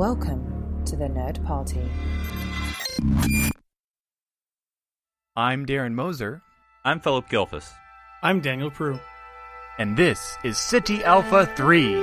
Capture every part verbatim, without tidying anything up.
Welcome to the Nerd Party. I'm Darren Moser. I'm Philip Gilfus. I'm Daniel Prue. And this is City Alpha three.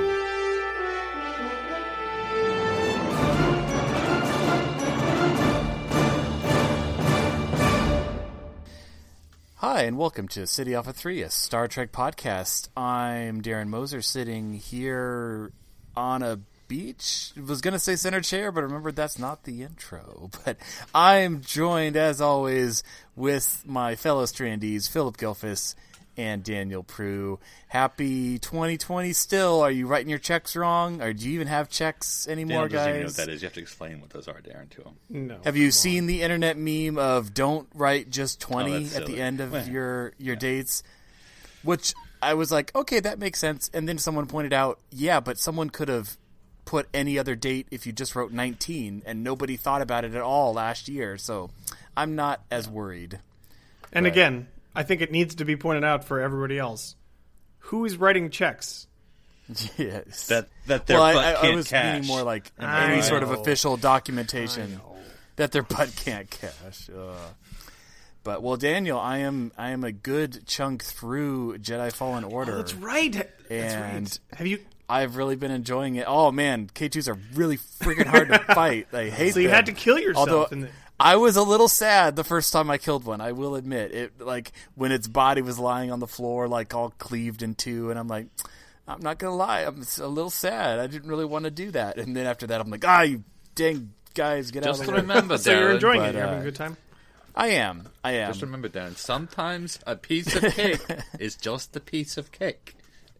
Hi, and welcome to City Alpha three, a Star Trek podcast. I'm Darren Moser, sitting here on a beach. I was going to say center chair, but remember that's not the intro. But I'm joined, as always, with my fellow Strandies, Philip Gilfus and Daniel Prue. Happy twenty twenty still. Are you writing your checks wrong? Or do you even have checks anymore, Dan guys? doesn't even know what that is. You have to explain what those are, Darren, to him. No. Have you seen the internet meme of don't write just twenty Oh, that's at the silly. end of Well, your, your yeah. dates? Which I was like, okay, that makes sense. And then someone pointed out, yeah, but someone could have put any other date if you just wrote nineteen, and nobody thought about it at all last year. So I'm not as worried. And But- again, I think it needs to be pointed out for everybody else. Who is writing checks? Yes. That that their well, butt I, I, can't I was cash. meaning more like I any sort of know. official documentation that their butt can't cash. Ugh. But well, Daniel, I am I am a good chunk through Jedi Fallen Order. Oh, that's right. That's And- right. Have you? I've really been enjoying it. Oh man, K twos are really freaking hard to fight. I hate So you them. had to kill yourself. Although in the, I was a little sad the first time I killed one. I will admit it. Like when its body was lying on the floor, like all cleaved in two, and I'm like, I'm not gonna lie, I'm a little sad. I didn't really want to do that. And then after that, I'm like, ah, you dang guys, get Just out of the way. remember, so you're Darren, enjoying but, it. You're having uh, a good time. I am. I am. Just remember, Darren, sometimes a piece of cake is just a piece of cake.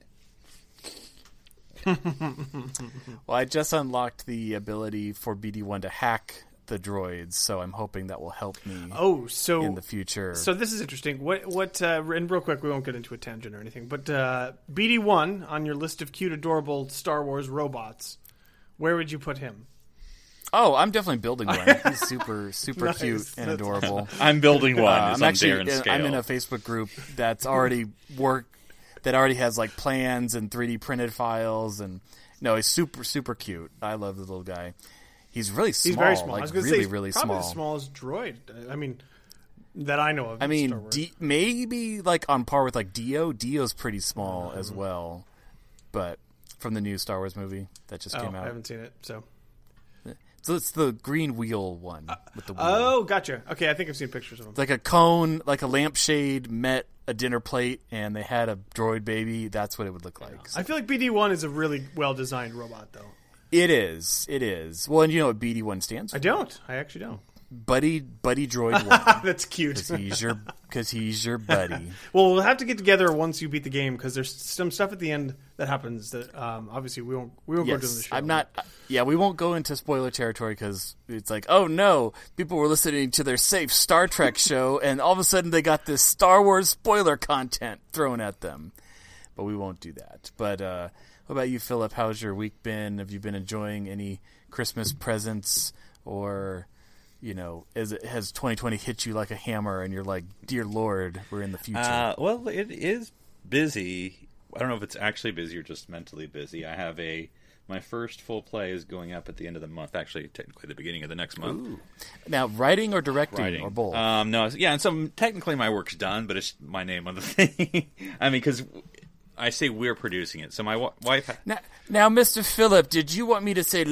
Well, I just unlocked the ability for B D one to hack the droids, so I'm hoping that will help me Oh, so in the future. so this is interesting. What what? Uh, and real quick, we won't get into a tangent or anything. But uh, B D one on your list of cute, adorable Star Wars robots. Where would you put him? Oh, I'm definitely building one. He's super, super Nice. cute and That's- adorable. I'm building one. Uh, is I'm on actually Darren's in, scale. I'm in a Facebook group that's already work that already has like plans and three D printed files, and no, he's super, super cute. I love the little guy. He's really small. He's very small. Like I was going to really, say, he's really probably small. the smallest droid. I mean, that I know of. I in Star mean, Wars. D- maybe like on par with like Dio. Dio's pretty small as Mm-hmm. well, but from the new Star Wars movie that just oh, came out. I haven't seen it. So. So it's the green wheel one with the wheel. Oh, gotcha. Okay, I think I've seen pictures of him. It's like a cone, like a lampshade met a dinner plate, and they had a droid baby. That's what it would look like. So I feel like B D one is a really well designed robot, though. it is. It is. Well, and you know what B D one stands for? I don't. I actually don't. Buddy, Buddy Droid one. That's cute. Because he's your, because he's your buddy. Well, we'll have to get together once you beat the game because there's some stuff at the end that happens that um, obviously we won't we won't go into the Yes, show. I'm not. Yeah, we won't go into spoiler territory because it's like, oh no, people were listening to their safe Star Trek show, and all of a sudden they got this Star Wars spoiler content thrown at them. But we won't do that. But uh, what about you, Philip? How's your week been? Have you been enjoying any Christmas presents, or you know, is it, has twenty twenty hit you like a hammer, and you're like, dear Lord, we're in the future? Uh, well, it is busy. I don't know if it's actually busy or just mentally busy. I have a my first full play is going up at the end of the month. Actually, technically the beginning of the next month. Ooh. Now, writing or directing Writing or both? Um, no, yeah, and so technically my work's done, but it's my name on the thing. I mean, because I say we're producing it, so my w- wife. Ha- Now, now, Mister Phillip, did you want me to say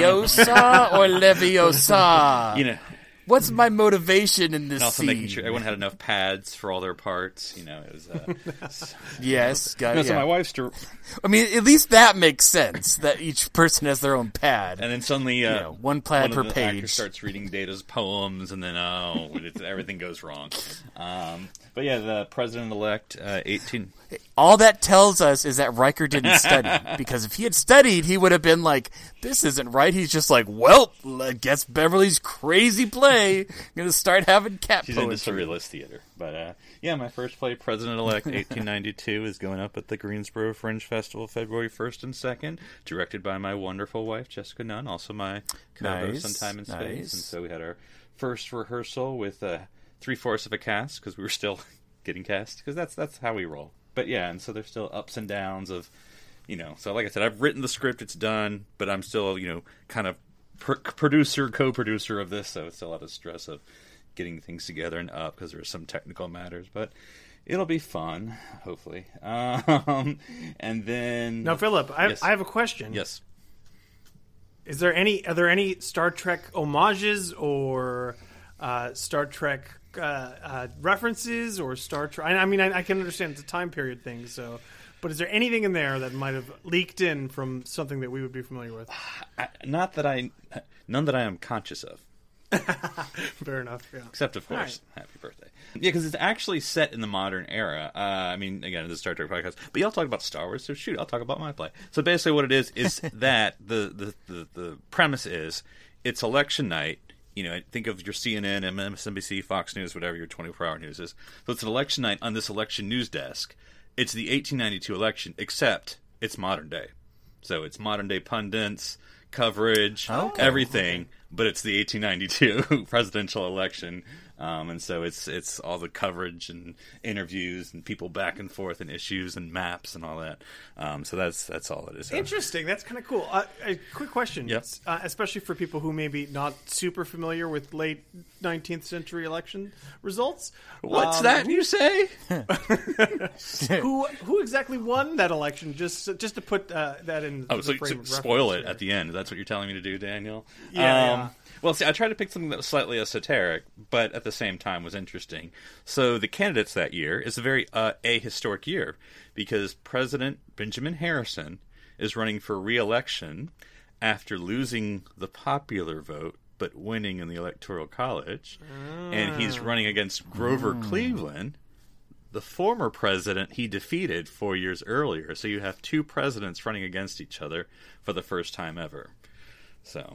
Leviosa or Leviosa? you know, What's my motivation in this and also scene? making sure everyone had enough pads for all their parts. You know, it was. Uh, so, Yes, got, no, so yeah. my wife's. Dir- I mean, at least that makes sense, that each person has their own pad. And then suddenly, uh, You know, one pad one per of the actors page. starts reading Data's poems, and then oh, it's, everything goes wrong. Um, but yeah, the president-elect, uh, eighteen. All that tells us is that Riker didn't study, because if he had studied, he would have been like, this isn't right. He's just like, well, I guess Beverly's crazy play. I'm going to start having cat She's poetry. into surrealist theater. But uh, yeah, my first play, President-elect, eighteen ninety-two, is going up at the Greensboro Fringe Festival February first and second, directed by my wonderful wife, Jessica Nunn, also my co-host Nice, on Time and Space. nice. And so we had our first rehearsal with uh, three-fourths of a cast, because we were still getting cast, because that's, that's how we roll. But yeah, and so there's still ups and downs of, you know, so like I said, I've written the script, it's done, but I'm still, you know, kind of pr- producer, co-producer of this, so it's a lot of stress of getting things together and up because there's some technical matters, but it'll be fun, hopefully. Um, and then Now, Philip, I have, Yes. I have a question. yes, Is there any? Are there any Star Trek homages or uh, Star Trek uh, uh, references or Star Trek? I I mean, I, I can understand it's a time period thing. So, but is there anything in there that might have leaked in from something that we would be familiar with? I, not that I, none that I am conscious of. Fair enough. Yeah. Except, of course, happy birthday. Yeah, because it's actually set in the modern era. Uh, I mean, again, it's a Star Trek podcast, but y'all talk about Star Wars, so shoot, I'll talk about my play. So basically what it is, is that the, the, the, the premise is, it's election night. You know, think of your C N N, M S N B C, Fox News, whatever your twenty-four hour news is. So it's an election night on this election news desk. It's the eighteen ninety-two election, except it's modern day. So it's modern day pundits, coverage, Okay. everything, but it's the eighteen ninety-two presidential election. Um, and so it's it's all the coverage and interviews and people back and forth and issues and maps and all that. Um, so that's that's all it is. Interesting. That's kind of cool. Uh, a quick question, Yep. uh, especially for people who may be not super familiar with late nineteenth century election results. What's Um, that you say? Who who exactly won that election? Just just to put uh, that in. Oh, the so, frame so of spoil reference it at the end. That's what you're telling me to do, Daniel? Yeah, Um, yeah. Well, see, I tried to pick something that was slightly esoteric, but at the same time was interesting. So the candidates that year is a very uh, ahistoric year because President Benjamin Harrison is running for re-election after losing the popular vote but winning in the Electoral College. And he's running against Grover Cleveland, the former president he defeated four years earlier. So you have two presidents running against each other for the first time ever. So,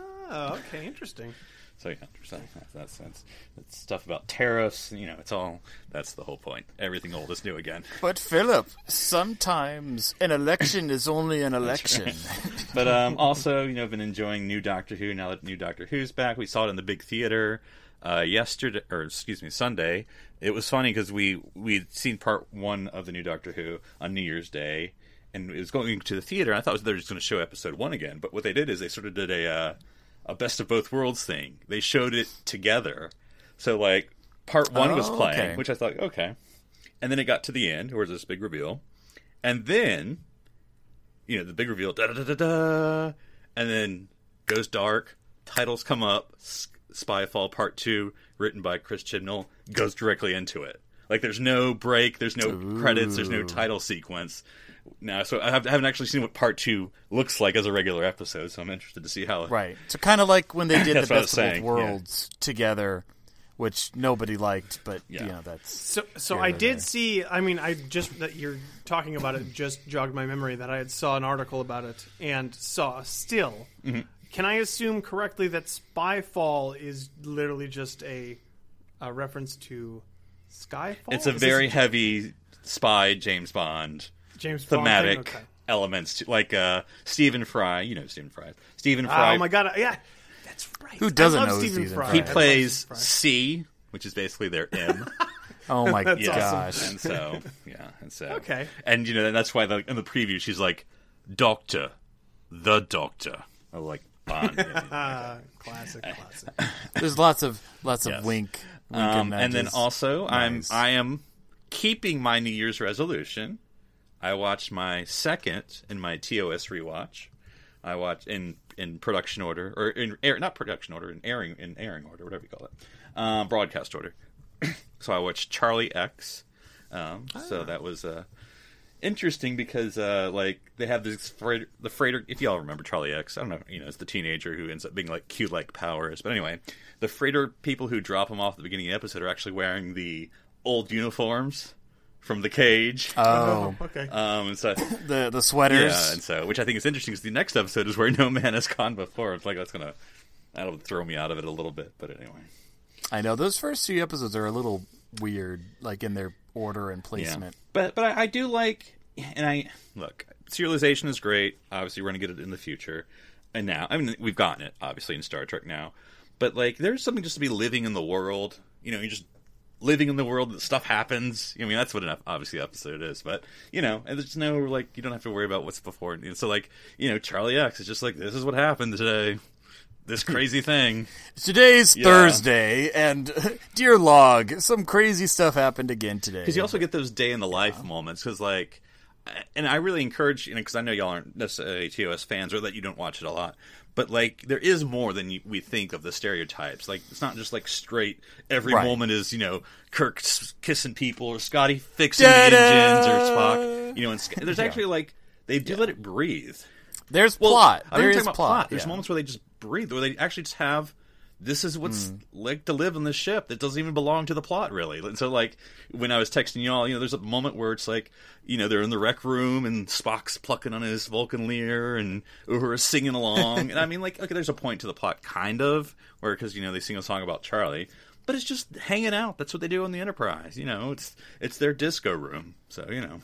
Oh, okay, interesting. so yeah, so that's, that's, that's, that's stuff about tariffs. You know, it's all, that's the whole point. Everything old is new again. But Philip, sometimes an election is only an election. But um, also, you know, I've been enjoying new Doctor Who now that new Doctor Who's back. We saw it in the big theater uh, yesterday, or excuse me, Sunday. It was funny because we we'd seen part one of the new Doctor Who on New Year's Day, and it was going to the theater. And I thought they were just going to show episode one again, but what they did is they sort of did a uh, a best of both worlds thing. They showed it together, so like part one Oh, was playing, okay. which I thought okay, and then it got to the end, where there's this big reveal, and then. You know, the big reveal, da da da da da, and then goes dark. Titles come up. S- Spyfall Part Two, written by Chris Chibnall, goes directly into it. Like, there's no break, there's no Ooh. credits, there's no title sequence. Now, so I, have, I haven't actually seen what Part Two looks like as a regular episode, so I'm interested to see how. Right. So kind of like when they did the That's what I was Best of Both saying, Worlds together, which nobody liked, but Yeah. you know that's So, so Here I or did there. see. I mean, I just that you're talking about it just jogged my memory that I had saw an article about it and saw still. Mm-hmm. Can I assume correctly that Spyfall is literally just a, a reference to Skyfall? It's a Is this very heavy spy James Bond James Bond thematic thing? Okay. elements, to, like uh, Stephen Fry. You know Stephen Fry. Stephen Fry. Oh my god! Yeah, that's right. Who doesn't I love know Stephen Stephen Fry? Fry? He I love plays Stephen Fry. C, which is basically their M. oh my That's gosh. And so, yeah, and so, Okay. and you know, and that's why the, in the preview she's like, "Doctor, the Doctor." I like Bond. Ah, classic, classic. There's lots of lots of Yes. wink, wink um, and then nudges. also, Nice. I'm I am keeping my New Year's resolution. I watched my second in my T O S rewatch. I watched in in production order, or in air, not production order, in airing in airing order, whatever you call it, um, broadcast order. So I watched Charlie X. Um, So that was uh, interesting because uh, like they have this freighter, the freighter. If y'all remember Charlie X, I don't know, you know, it's the teenager who ends up being like Q-like powers. But anyway, the freighter people who drop him off at the beginning of the episode are actually wearing the old uniforms from the Cage. oh Okay. Um, and so the the sweaters. yeah, and so which I think is interesting because the next episode is where no man has gone before. It's like that's gonna that'll throw me out of it a little bit, but anyway. I know those first few episodes are a little weird, like in their order and placement. But but I, I do like, and I look, serialization is great. Obviously, we're going to get it in the future, and now I mean we've gotten it obviously in Star Trek now. But like, there's something just to be living in the world. You know, you're just living in the world that stuff happens. I mean, that's what an ep- obviously episode is. But you know, and there's no like, you don't have to worry about what's before. And so like, you know, Charlie X is just like, this is what happened today. this crazy thing. Today's Yeah. Thursday, and dear log, some crazy stuff happened again today. Because you also get those day in the life moments. Because like, and I really encourage you know because I know y'all aren't necessarily T O S fans or that you don't watch it a lot. But like, there is more than you, we think of the stereotypes. Like, it's not just like straight. Every Right. moment is you know Kirk s- kissing people or Scotty fixing Da-da! the engines or Spock. You know, and Sc- there's actually like they do let it breathe. There's Well, plot. I'm There not is talking about plot. plot. There's yeah. moments where they just breathe, where they actually just have. This is what's Mm. like to live on this ship that doesn't even belong to the plot, really. And so, like, when I was texting y'all, you know, there's a moment where it's like, you know, they're in the rec room and Spock's plucking on his Vulcan lyre and Uhura's singing along. And I mean, like, okay, there's a point to the plot, kind of, where, because, you know, they sing a song about Charlie. But it's just hanging out. That's what they do on the Enterprise. You know, it's it's their disco room. So, you know.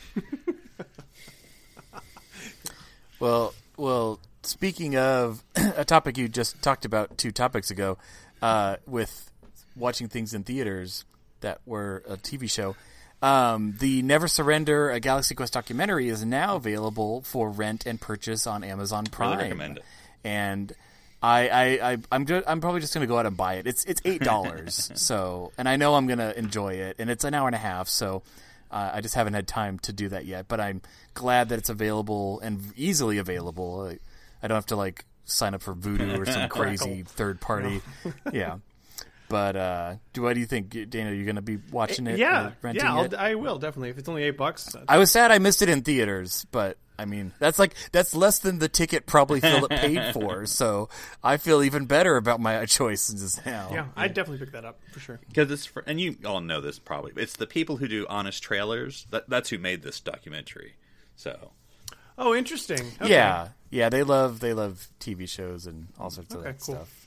Well, well. Speaking of a topic you just talked about two topics ago, uh, with watching things in theaters that were a T V show, um, the Never Surrender: A Galaxy Quest documentary is now available for rent and purchase on Amazon Prime. Really recommend it. And I, I, I I'm ju- I'm probably just going to go out and buy it. It's it's eight dollars. So, and I know I'm going to enjoy it, and it's an hour and a half. So. Uh, I just haven't had time to do that yet, but I'm glad that it's available and easily available. I, I don't have to like sign up for Vudu or some crazy third party. Yeah, but uh, do what do you think, Dana? Are you going to be watching it? Yeah, or renting yeah, I'll, it? I will definitely. If it's only eight bucks, I was sad I missed it in theaters, but I mean that's like that's less than the ticket probably Philip paid for. So I feel even better about my choices now. yeah, I'd definitely pick that up for sure. Because it's for, and you all know this probably. It's the people who do honest trailers. That that's who made this documentary. So Oh, interesting. Okay. Yeah, yeah, they love they love T V shows and all sorts of Okay, that cool. stuff.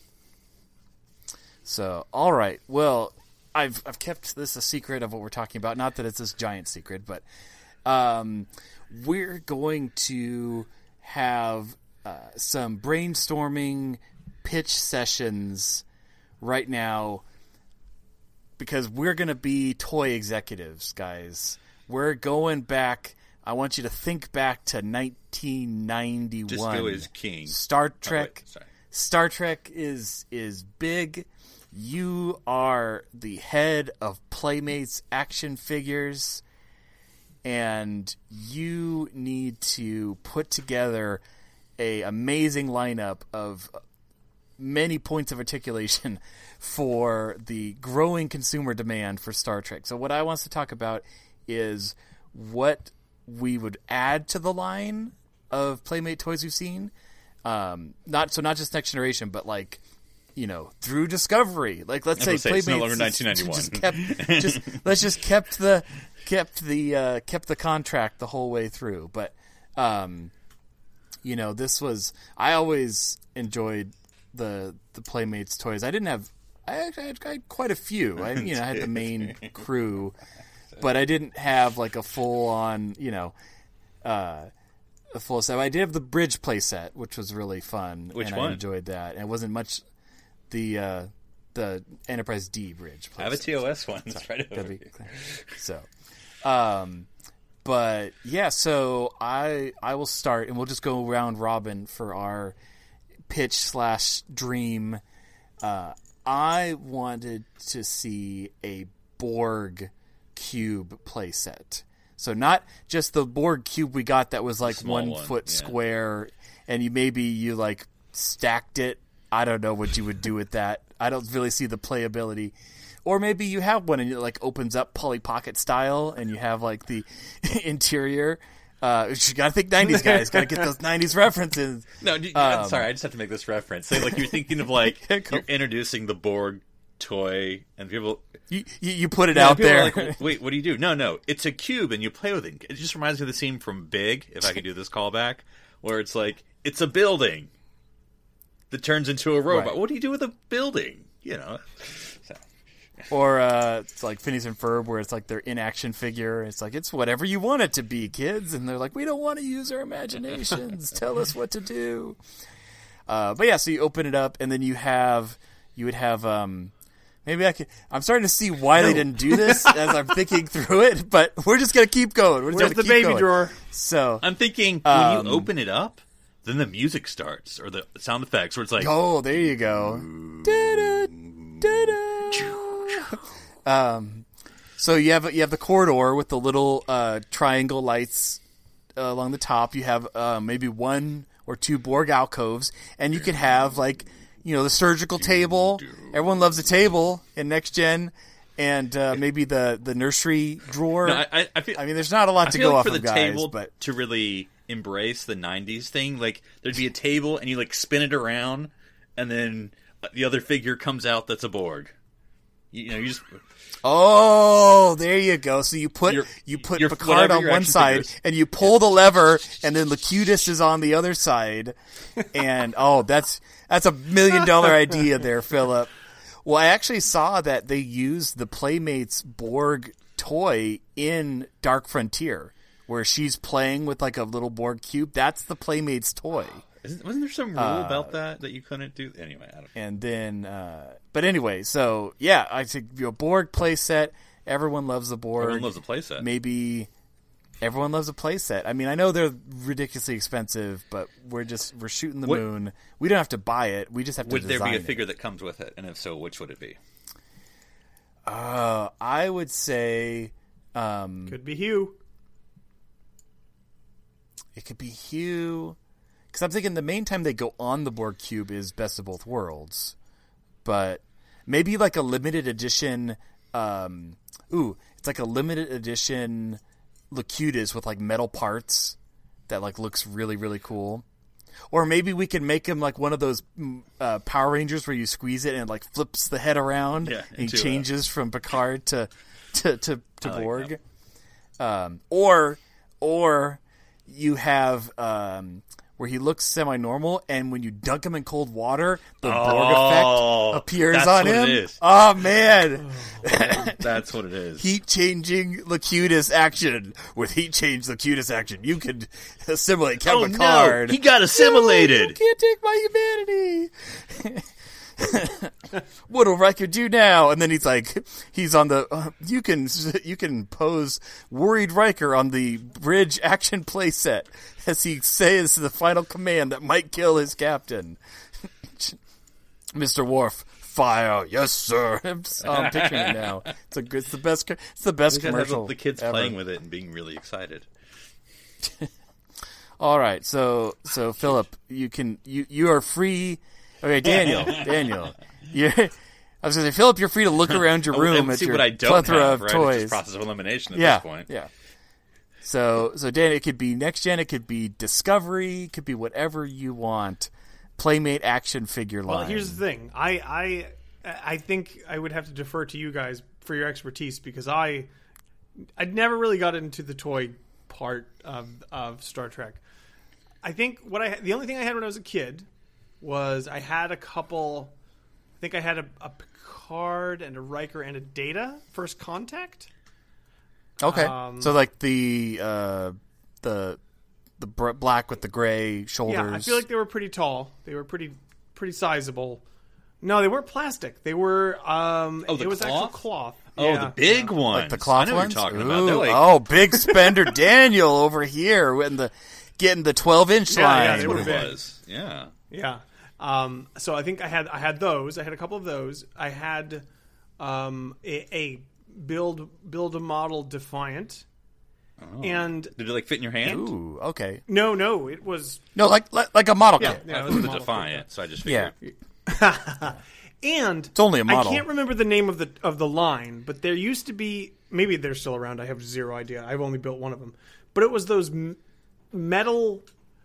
So, all right. Well, I've I've kept this a secret of what we're talking about. Not that it's this giant secret, but um, we're going to have uh, some brainstorming pitch sessions right now because we're going to be toy executives, guys. We're going back. I want you to think back to nineteen ninety-one. Disco is king. Star Oh, Trek. wait, sorry. Star Trek is is big. You are the head of Playmates action figures, and you need to put together a amazing lineup of many points of articulation for the growing consumer demand for Star Trek. So what I want us to talk about is what we would add to the line of Playmate toys we've seen. Um, not so not just Next Generation, but like, you know, through Discovery. Like, let's say I was gonna Playmates say, it's no longer nineteen ninety-one. just kept just let's just kept the kept the uh, kept the contract the whole way through. But um, you know, this was I always enjoyed the the Playmates toys. I didn't have I actually had, I had quite a few. I you know I had the main crew, but I didn't have like a full on you know. Uh, a full set. I did have the bridge playset, which was really fun. Which and one? I enjoyed that. And it wasn't much the uh, the Enterprise D bridge playset. I have a T O S one. It's right over Gotta be here. clear. So, um, but yeah, so I I will start, and we'll just go round robin for our pitch slash dream. Uh, I wanted to see a Borg cube playset. So not just the Borg cube we got that was like Small one, one, foot yeah. square, and you maybe you like stacked it. I don't know what you would do with that. I don't really see the playability. Or maybe you have one and it like opens up Polly Pocket style, and you have like the interior. Uh, you gotta think nineties guys. Gotta get those nineties references. No, do, Um, sorry, I just have to make this reference. Say, like, you're thinking of like Yeah, go. you're introducing the Borg toy, and people You you, you put it Yeah, out people there. are like, wait, what do you do? No, no, it's a cube, and you play with it. It just reminds me of the scene from Big, if I could do this callback, where it's like it's a building that turns into a robot. Right. What do you do with a building? You know. So, Or uh, it's like Phineas and Ferb, where it's like their in-action figure. It's like, it's whatever you want it to be, kids. And they're like, we don't want to use our imaginations. Tell us what to do. Uh, but yeah, so you open it up, and then you have, you would have, um, maybe I could, I'm starting to see why they didn't do this as I'm thinking through it, but we're just going to keep going. We're just Where's gonna the keep baby going. drawer? So, I'm thinking Um, when you open it up, then the music starts, or the sound effects, where it's like, oh, there you go. Da-da, da-da. um, so you have you have the corridor with the little uh, triangle lights uh, along the top. You have uh, maybe one or two Borg alcoves, and you could have like you know the surgical table. Everyone loves a table in Next Gen. And uh, maybe the, the nursery drawer. No, I, I, feel, I mean, there's not a lot I to feel go like off for the of, guys. table But to really embrace the nineties thing, like there'd be a table and you like spin it around, and then the other figure comes out that's a Borg. You, you know, you just oh, there you go. So you put Your- you put your- Picard whatever on your one action side, figures. and you pull the lever, and then Locutus is on the other side. And oh, that's that's a million dollar idea there, Philip. Well, I actually saw that they used the Playmates Borg toy in Dark Frontier, where she's playing with like a little Borg cube. That's the Playmates toy. Isn't, wasn't there some rule Uh, about that that you couldn't do? Anyway, I don't. And then, uh, but anyway, so yeah, I think you know, Borg playset. Everyone loves the Borg. Everyone loves a playset. Maybe everyone loves a playset. I mean, I know they're ridiculously expensive, but we're just we're shooting the What- moon. We don't have to buy it. We just have to Would there design be a it. figure that comes with it? And if so, which would it be? Uh, I would say um, Could be Hugh. it could be Hugh. Because I'm thinking the main time they go on the Borg cube is Best of Both Worlds, but maybe like a limited edition. Um, ooh, it's like a limited edition Locutus with like metal parts that like looks really really cool. Or maybe we can make him like one of those mm, uh, Power Rangers where you squeeze it and it like flips the head around. Yeah, and he into a- changes from Picard to to to, to I like Borg. Um, or or you have um, where he looks semi-normal, and when you dunk him in cold water, the Borg Oh, effect appears that's on what him. it is. Oh man! That's what it is. Heat changing Locutus action with heat change Locutus action. You could assimilate oh Kevin Picard. no, he got No, assimilated. you can't take my humanity. What'll Riker do now? And then he's like, he's on the. Uh, you can you can pose worried Riker on the bridge action playset as he says the final command that might kill his captain. Mister Worf, fire, yes sir. I'm, just, oh, I'm picturing it now. It's a good. It's the best. co- It's the best We gotta have commercial. the kids ever. playing with it and being really excited. All right, so so Philip, you can you you are free. Okay, Daniel, Daniel, you. I was going to say, Philip, you're free to look around your Oh, room and at see your what I don't plethora have, of right? It's toys. just process of elimination at yeah, this point. yeah. So so Dan, it could be Next Gen, it could be Discovery, it could be whatever you want. Playmate action figure line. Well, here's the thing. I, I I think I would have to defer to you guys for your expertise because I I never really got into the toy part of of Star Trek. I think what I the only thing I had when I was a kid was I had a couple. I think I had a, a Picard and a Riker and a Data First Contact. Okay, um, so like the uh, the the br- black with the gray shoulders. Yeah, I feel like they were pretty tall. They were pretty pretty sizable. No, they weren't plastic. They were. Um, Oh, the it was actual cloth? cloth. Oh, Yeah. the big ones. Like the cloth I know what ones? you're talking Ooh, about. They're like, oh, big spender Daniel over here getting the getting the twelve inch Yeah, line. yeah, that's they what were it big. was. Yeah. Yeah. Um, so I think I had I had those. I had a couple of those. I had um, a, a build build a model Defiant, Oh. and Did it like fit in your hand? Ooh, okay. no, no, it was No, like like, like a model yeah, kit. yeah, I it was was a the model. Defiant, so I just Yeah. figured. And It's only a model. I can't remember the name of the of the line, but there used to be. Maybe they're still around. I have zero idea. I've only built one of them, but it was those m- metal.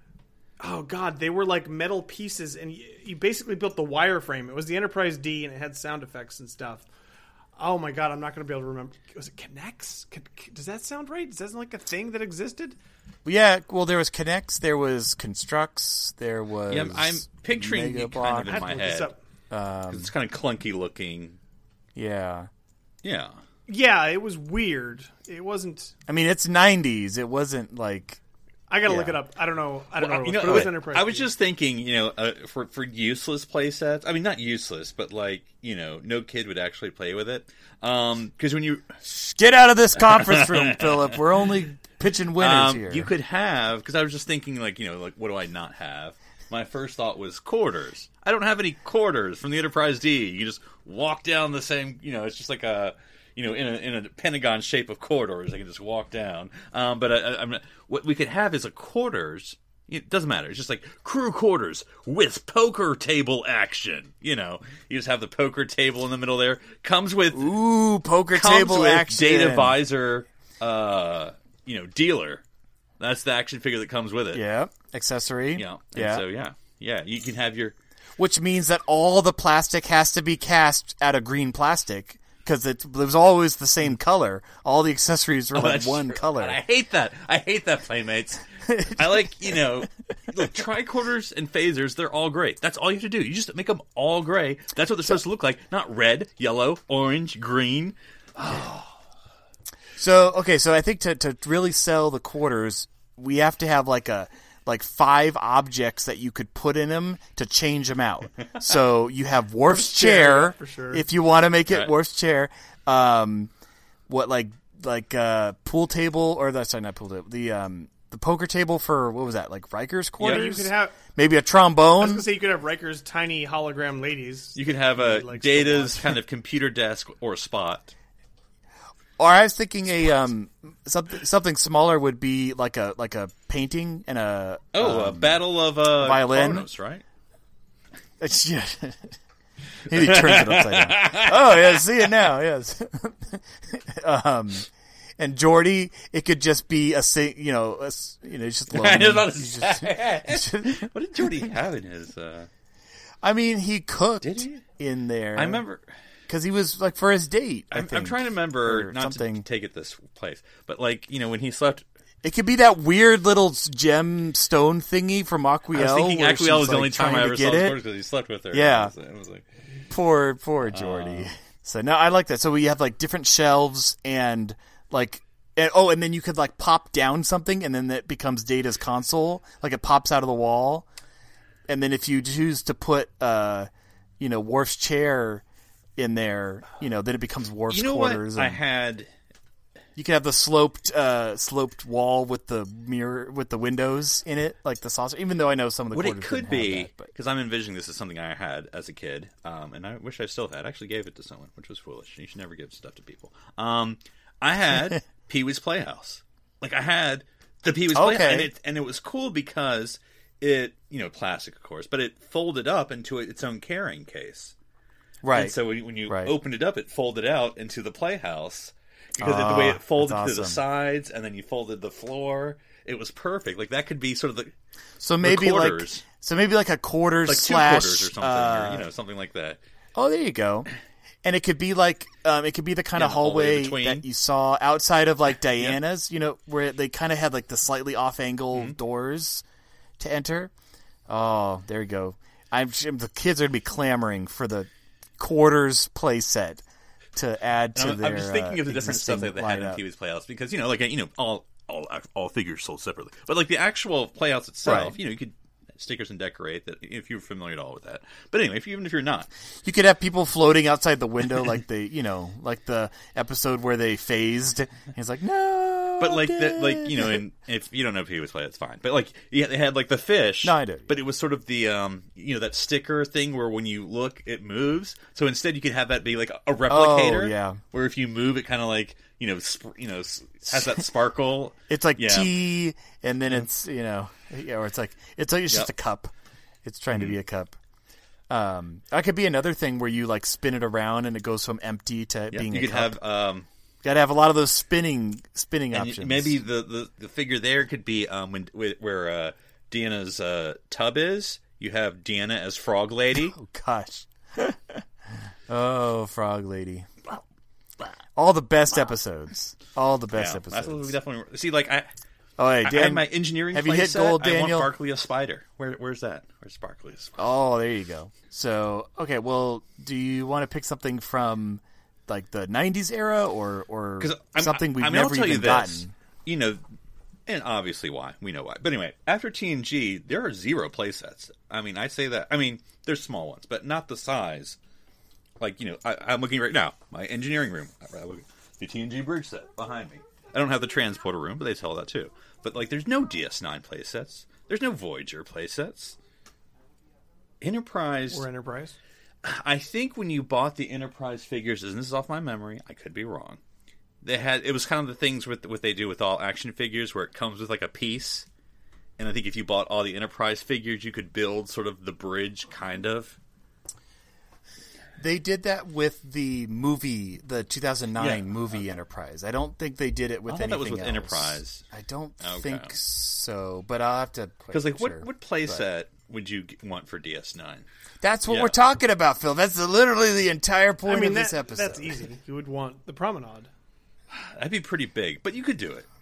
Oh God, they were like metal pieces, and you, you basically built the wireframe. It was the Enterprise D, and it had sound effects and stuff. Oh my God, I'm not going to be able to remember. Was it Connects? Con- Does that sound right? Does that sound like a thing that existed? Yeah, well, there was Connects, there was Constructs, there was. Yeah, I'm picturing Mega it Block. kind of I in had my to look this head. up. Um, It's kind of clunky looking. yeah, Yeah. Yeah, it was weird. It wasn't. I mean it's nineties. It wasn't like I got to Yeah. look it up. I don't know. I don't Well, know. you What know, it was, but it was I- Enterprise. I was D. just thinking, you know, uh, for for useless play sets. I mean, not useless, but like, you know, no kid would actually play with it. Um, because when you get out of this conference room, Philip. We're only pitching winners um, here. You could have, because I was just thinking, like, you know, like, what do I not have? My first thought was quarters. I don't have any quarters from the Enterprise D. You can just walk down the same, you know, it's just like a, you know, in a, in a pentagon shape of corridors. I can just walk down. Um, but I, I, I'm, what we could have is a quarters. It doesn't matter. It's just like crew quarters with poker table action. You know, you just have the poker table in the middle there. Comes with Ooh, poker comes table with action. Data Visor, uh, you know, dealer. That's the action figure that comes with it. Yeah, accessory. Yeah. And yeah. So yeah, yeah, you can have your. Which means that all the plastic has to be cast out of green plastic because it, it was always the same color. All the accessories were Oh, like that's one true. color. And I hate that. I hate that, Playmates. I like, you know, look, tricorders and phasers, they're all gray. That's all you have to do. You just make them all gray. That's what they're supposed to look like. Not red, yellow, orange, green. So, okay, so I think to, to really sell the quarters, we have to have like a like five objects that you could put in them to change them out. So you have Worf's chair, for sure. if you want to make it Right. Worf's chair. Um, what like like uh, pool table or the sorry not pool table the um the poker table for what was that like Riker's quarters? You could have. Maybe a I was trombone. gonna say you could have Riker's tiny hologram ladies. You could have a Like Data's Spot. kind of computer desk or spot. Or I was thinking a um something something smaller would be like a like a painting and a Oh, a um, battle of uh, violin? Kronos, right? It's, yeah. And he turns it upside down. Oh, yeah, see it now, yes. um, and Geordi, it could just be a sing, you know, a, s- you know, it's just lonely. I was about to He's just- say. What did Jordy have in his? Uh... I mean, he cooked Did he? in there. I remember. because he was like for his date. I I'm, I'm think, trying to remember or not something. to take it this place, but like you know when he slept. It could be that weird little gem stone thingy from Aquiel. I was thinking where Aquiel she's, was the like, only time trying I to ever get saw it. his because he slept with her. Yeah. And I was, I was like, Poor, poor Geordi. so no, I like that. So we have like different shelves and like, and, oh, and then you could like pop down something, and then that becomes Data's console. Like it pops out of the wall, and then if you choose to put, uh, you know, Worf's chair in there, you know, then it becomes Worf's you know quarters. what? I and had. you could have the sloped, uh, sloped wall with the mirror with the windows in it, like the saucer. Even though I know some of the What it quarters could didn't have be, that, but- because I'm envisioning this as something I had as a kid, um, and I wish I still had. I actually gave it to someone, which was foolish. You should never give stuff to people. Um, I had Pee Wee's Playhouse. Like I had the Pee Wee's Okay. Playhouse, and it and it was cool because it, you know, plastic of course, but it folded up into its own carrying case. right. And so when, when you Right. opened it up, it folded out into the playhouse because of the Ah, way it folded that's to the awesome. sides, and then you folded the floor. It was perfect. Like that could be sort of the So maybe like quarters. so maybe like a quarters like two slash quarters or something, uh, or you know, something like that. oh, there you go. And it could be like um, it could be the kind Yeah, of the hallway hallway between. that you saw outside of like Diana's, you know, where they kind of had like the slightly off angle Mm-hmm. doors to enter. Oh, there you go. I'm sure the kids are gonna be clamoring for the quarters play set to add to And I'm, their. I'm just thinking uh, of the different stuff existing that they had in lineup. Pee Wee's Playhouse because you know, like you know, all all all figures sold separately, but like the actual Playhouse itself, Right. you know, you could stickers and decorate that if you're familiar at all with that. But anyway, if you, even if you're not, You could have people floating outside the window, like the you know, like the episode where they phased. And he's like, no. but like that, Dad." like you know, and if you don't know Pee Wee's Play, that's fine. But like, yeah, they had like the fish. No, I do. But it was sort of the um, you know, that sticker thing where when you look, it moves. So instead, you could have that be like a replicator. Oh, yeah. Where if you move, it kind of like you know, sp- you know, s- has that sparkle. It's like Yeah. tea, and then it's you know, yeah, or it's like it's like it's just Yep. a cup. It's trying to be a cup. Um, that could be another thing where you like spin it around and it goes from empty to Yeah, being you a could cup. have um, Got to have a lot of those spinning spinning and options. maybe the, the the figure there could be um when where uh, Deanna's uh, tub is. You have Deanna as Frog Lady. Oh gosh. Oh, Frog Lady. All the best episodes. All the best Yeah, episodes. that's what we definitely see. Like I, Oh, hey, I Dan, have my engineering. have you play hit set. gold, I Daniel? want Barkley a spider. Where, where's that? Where's Barkley a spider? Oh, there you go. So, okay, well, do you want to pick something from like the nineties era or or Because something we've I mean, I'll never tell even you this, gotten? You know, and obviously why we know why. But anyway, after T N G, there are zero play sets. I mean, I say that. I mean, there's small ones, but not the size. Like you know, I, I'm looking right now. My engineering room. I- I look- The T N G bridge set behind me. I don't have the transporter room, but they sell that too. But like, there's no D S nine playsets. There's no Voyager playsets. Enterprise. Or Enterprise. I think when you bought the Enterprise figures, and this is off my memory, I could be wrong. They had it was kind of the things with what they do with all action figures, where it comes with like a piece. And I think if you bought all the Enterprise figures, you could build sort of the bridge, kind of. They did that with the movie, the two thousand nine Yeah. movie Enterprise. I don't think they did it with I thought anything that was with else. Enterprise. I don't Okay. think so, but I'll have to. Because like, what sure. what playset would you g- want for D S nine? That's what Yeah. we're talking about, Phil. That's the, literally the entire point I mean, of this that, episode. that's easy. You would want the Promenade. That'd be pretty big, but you could do it.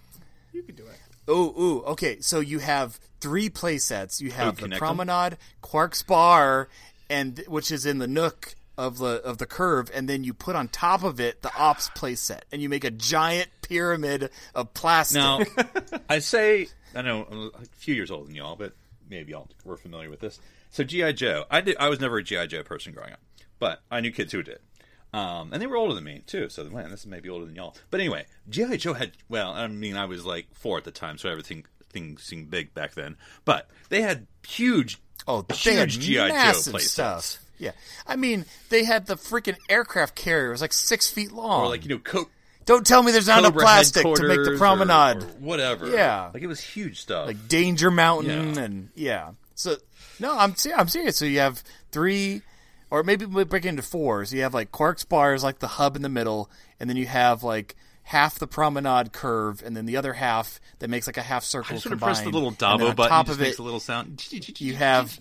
You could do it. Ooh, ooh, okay. So you have three play sets. You have the connect Promenade, Quark's Bar, and which is in the nook of the of the curve, and then you put on top of it the Ops play set, and you make a giant pyramid of plastic. Now, I say, I know I'm a few years older than y'all, but maybe y'all were familiar with this. So G I. Joe, I did. I was never a G I. Joe person growing up, but I knew kids who did. Um, and they were older than me, too, so man, this is maybe older than y'all. But anyway, G I. Joe had, well, I mean, I was like four at the time, so everything things seemed big back then. But they had huge, Oh, they had huge G I. Joe massive playsets. stuff. Yeah, I mean, they had the freaking aircraft carrier. It was like six feet long. Or like, you know, co- Don't tell me there's not enough Cobra plastic to make the headquarters promenade. or, or whatever. Yeah. Like, it was huge stuff. Like Danger Mountain, Yeah. and yeah. So no, I'm ser- I'm serious. So you have three, or maybe we break it into four. So you have like Quark's Bar is like the hub in the middle, and then you have like half the promenade curve, and then the other half that makes like a half circle I just sort of combined. press the little And then Dabo on button, top just of makes it, a little sound. you have-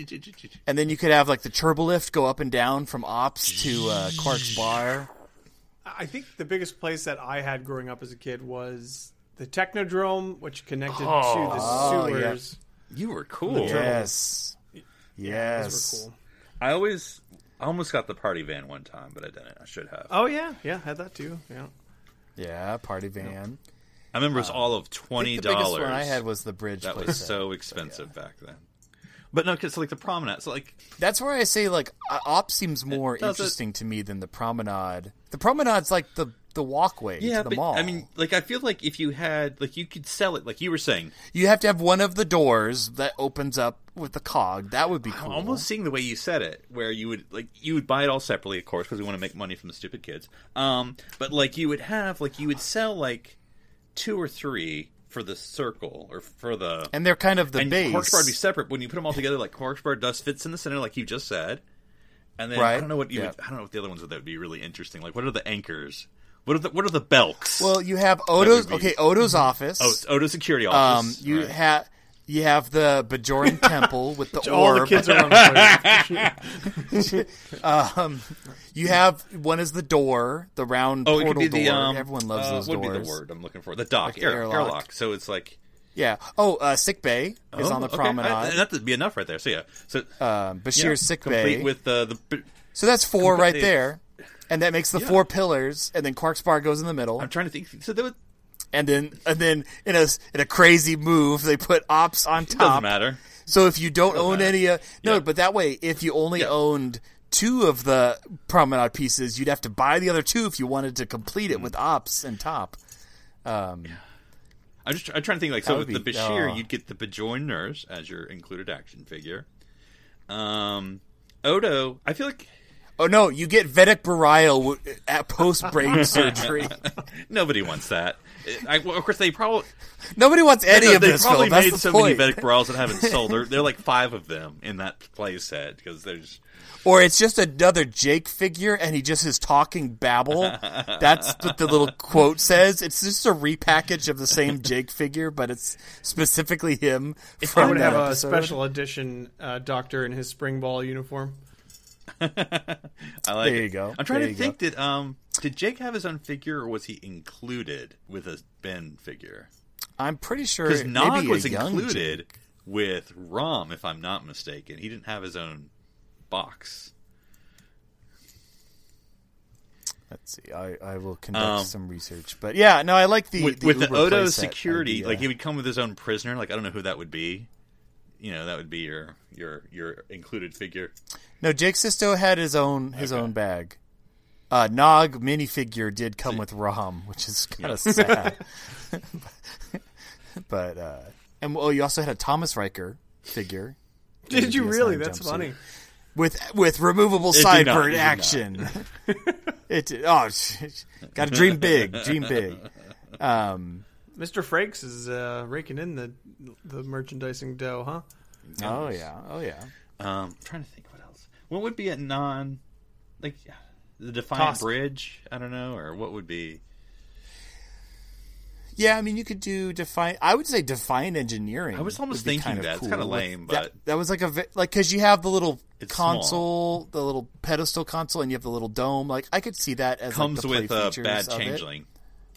and then you could have like the turbolift go up and down from Ops to uh, Quark's Bar. I think the biggest place that I had growing up as a kid was the Technodrome, which connected Oh. to the Oh, yeah. sewers. You were cool. Yes, Those yes. were cool. I always, I almost got the party van one time, but I didn't. I should have. Oh yeah, yeah, had that too. Yeah. Yeah, party van. I remember it was all of I twenty think the biggest dollars. one I had was the bridge. That playset. was so expensive back then. But no, because like the promenade, so like That's where I say like uh, Ops seems more does it- interesting to me than the promenade. The promenade's like the the walkway yeah, to the but mall. I mean, like I feel like if you had like you could sell it, like you were saying. you have to have one of the doors that opens up with the cog. That would be I'm cool. almost seeing the way you said it, where you would like you would buy it all separately, of course, because we want to make money from the stupid kids. Um, but like you would have like you would sell like two or three for the circle or for the and they're kind of the and base. Quark's Bar would be separate. When you put them all together, like Quark's Bar dust fits in the center, like you just said. And then I Right. don't know what you Yeah. would, I don't know what the other ones would that would be really interesting. Like what are the anchors? What are the what are the belks? Well, you have Odo's. would be- Okay, Odo's office. oh, it's Odo security um, office. you Right. have you have the Bajoran Temple with the All orb. the kids are on the plane. You have one is the door, the round oh, it portal could be the door. um, Everyone loves uh, those what would doors. be the word I'm looking for? The dock, the air, airlock. airlock. So it's like Yeah. Oh, uh, sick bay is oh, on the okay. promenade. I, and that would be enough right there. So yeah, so um, Bashir's yeah, sick complete bay. with uh, the. So that's four right Complete- there, and that makes the Yeah. four pillars, and then Quark's Bar goes in the middle, I'm trying to think. So that would, and then and then in a in a crazy move, they put Ops on top. doesn't matter. So if you don't own matter. any, uh, no, Yeah. but that way, if you only Yeah. owned two of the promenade pieces, you'd have to buy the other two if you wanted to complete Mm. it with Ops and top. Um, I'm just I'm trying to think like so That with would the be- Bashir, oh. you'd get the Bajoran nurse as your included action figure. Um, Odo, I feel like Oh no, you get Vedic Burial w- at post brain surgery. nobody wants that. I, well, of course, they probably Nobody wants any no, of they this. probably Phil. That's made the so point. many Vedic Brawls that haven't sold. There, there are like five of them in that play set because there's Or it's just another Jake figure, and he just is talking babble. That's what the little quote says. It's just a repackage of the same Jake figure, but it's specifically him I from would that have a episode. special edition uh, doctor in his spring ball uniform. I like. There you it. go. I'm trying There to you think. Did um did Jake have his own figure or was he included with a Ben figure? I'm pretty sure Because Nog maybe a was young included Jake. with Rom, if I'm not mistaken. He didn't have his own box. Let's see. I, I will conduct Um, some research, but yeah, no, I like the with the with the Uber Odo playset security, idea. like he would come with his own prisoner. Like I don't know who that would be. You know, that would be your your your included figure. No, Jake Sisto had his own his Okay. own bag. Uh, Nog minifigure did come with ROM, which is kind of sad. But uh, and well, you also had a Thomas Riker figure. Did you D S really? nine That's jumpsuit. funny. With with removable It did not, sideburn it did action. It did- oh, got to dream big, dream big. Um, Mister Frakes is uh, raking in the the merchandising dough, huh? oh yeah, oh yeah. Um, I'm trying to think what else. What would be a non, like the Defiant Tosk. Bridge? I don't know, or what would be? Yeah, I mean, you could do define. I would say define engineering. I was almost would be thinking kind of that. It's cool. kinda lame, That- but- that, was like a ve- like because you have the little It's console, the little pedestal console, and you have the little dome. Like I could see that as Comes like, the play with a features bad of it. changeling.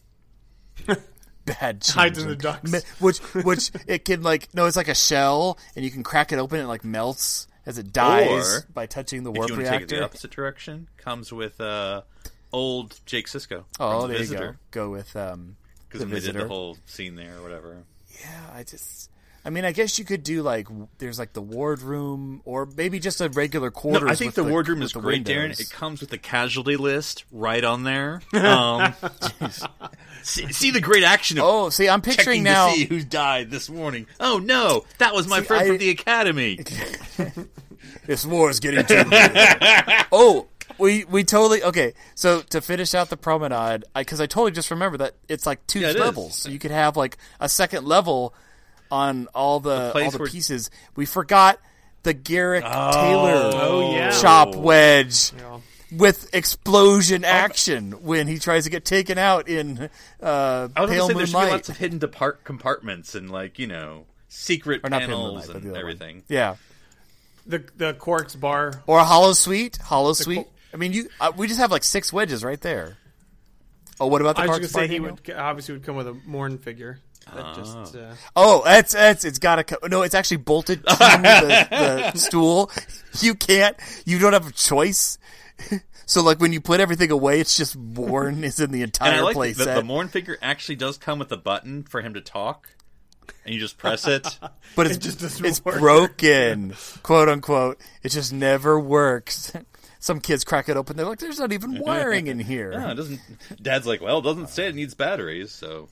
Bad Hides in the changeling. ducks. Me- Which which it can like no, it's like a shell, and you can crack it open and it like melts as it dies Or, by touching the If warp you want to take it the reactor. opposite direction, comes with uh, old Jake Sisko. Oh, from there Visitor, you go. Go with um, Because the they did visitor. the whole scene there or whatever. Yeah, I just. I mean, I guess you could do like w- there's like the wardroom, or maybe just a regular quarters. No, I think with the, the wardroom with is the great, Darren. windows. It comes with the casualty list right on there. Um, see, see the great action of Oh, see, I'm picturing checking now. to see who died this morning. Oh no, that was my See, friend I- from the academy. This war is getting too real. Oh, we we totally okay. So to finish out the promenade, because I, I totally just remember that it's like two Yeah, it levels, is. so you could have like a second level on all the place all the where- pieces. We forgot the Garrick Taylor Oh, yeah. chop wedge. Yeah. With explosion action when he tries to get taken out in uh, I was going Pale to say there should be Moonlight. lots of hidden depart- compartments and like you know secret Or not Pale Moonlight, panels but the and other one. everything. Yeah. The the Quark's bar. Or a Hollow Suite. Hollow Suite. qu- I mean, you. Uh, we just have like six wedges right there. Oh, what about the I was Quark's going to bar, say he Daniel? would obviously would come with a Morn figure. That just uh, Oh, that's that's it's got to. No, it's actually bolted to the, the stool. You can't. You don't have a choice. So, like when you put everything away, it's just worn. Is in the And entire I like play that the, set. the Morn figure actually does come with a button for him to talk, and you just press it. but it's it just doesn't it's work. broken, quote unquote. It just never works. Some kids crack it open. They're like, "There's not even wiring in here." No, it doesn't. Dad's like, well, it doesn't say it needs batteries, so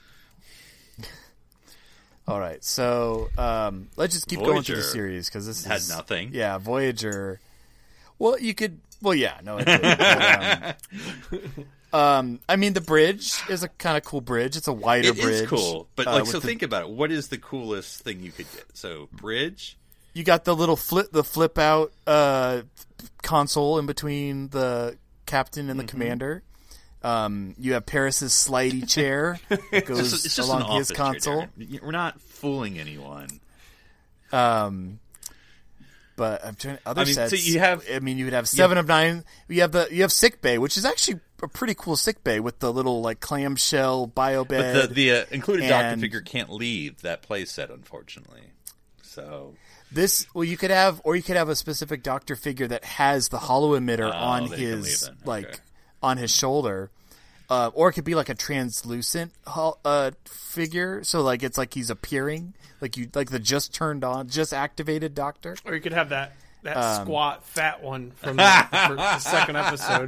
All right, so um, let's just keep going through the Voyager series because this had is nothing. Yeah, Voyager. Well, you could. Well, yeah, no. It did, but, um, um, I mean, the bridge is a kind of cool bridge. It's a wider it bridge. is cool. But uh, like, with so the- think about it. What is the coolest thing you could get? So bridge. you got the little flip, the flip out uh, console in between the captain and the Mm-hmm. commander. Um, you have Paris's slidey chair that goes It's just, it's just along an his office chair, console. Darren. We're not fooling anyone. Um, but I'm trying other I mean, so sets. you have- I mean, you would have seven of nine. You have the you have sick bay, which is actually a pretty cool sick bay with the little like clamshell bio bed. But the the uh, included doctor and- figure can't leave that play set, unfortunately. So This well, you could have, or you could have a specific doctor figure that has the hollow emitter Oh, on then you can his leave then. like Okay. on his shoulder, uh, or it could be like a translucent hol- uh, figure. So like it's like he's appearing, like you like the just turned on, just activated doctor. or you could have that that Um, squat fat one from the, for the second episode.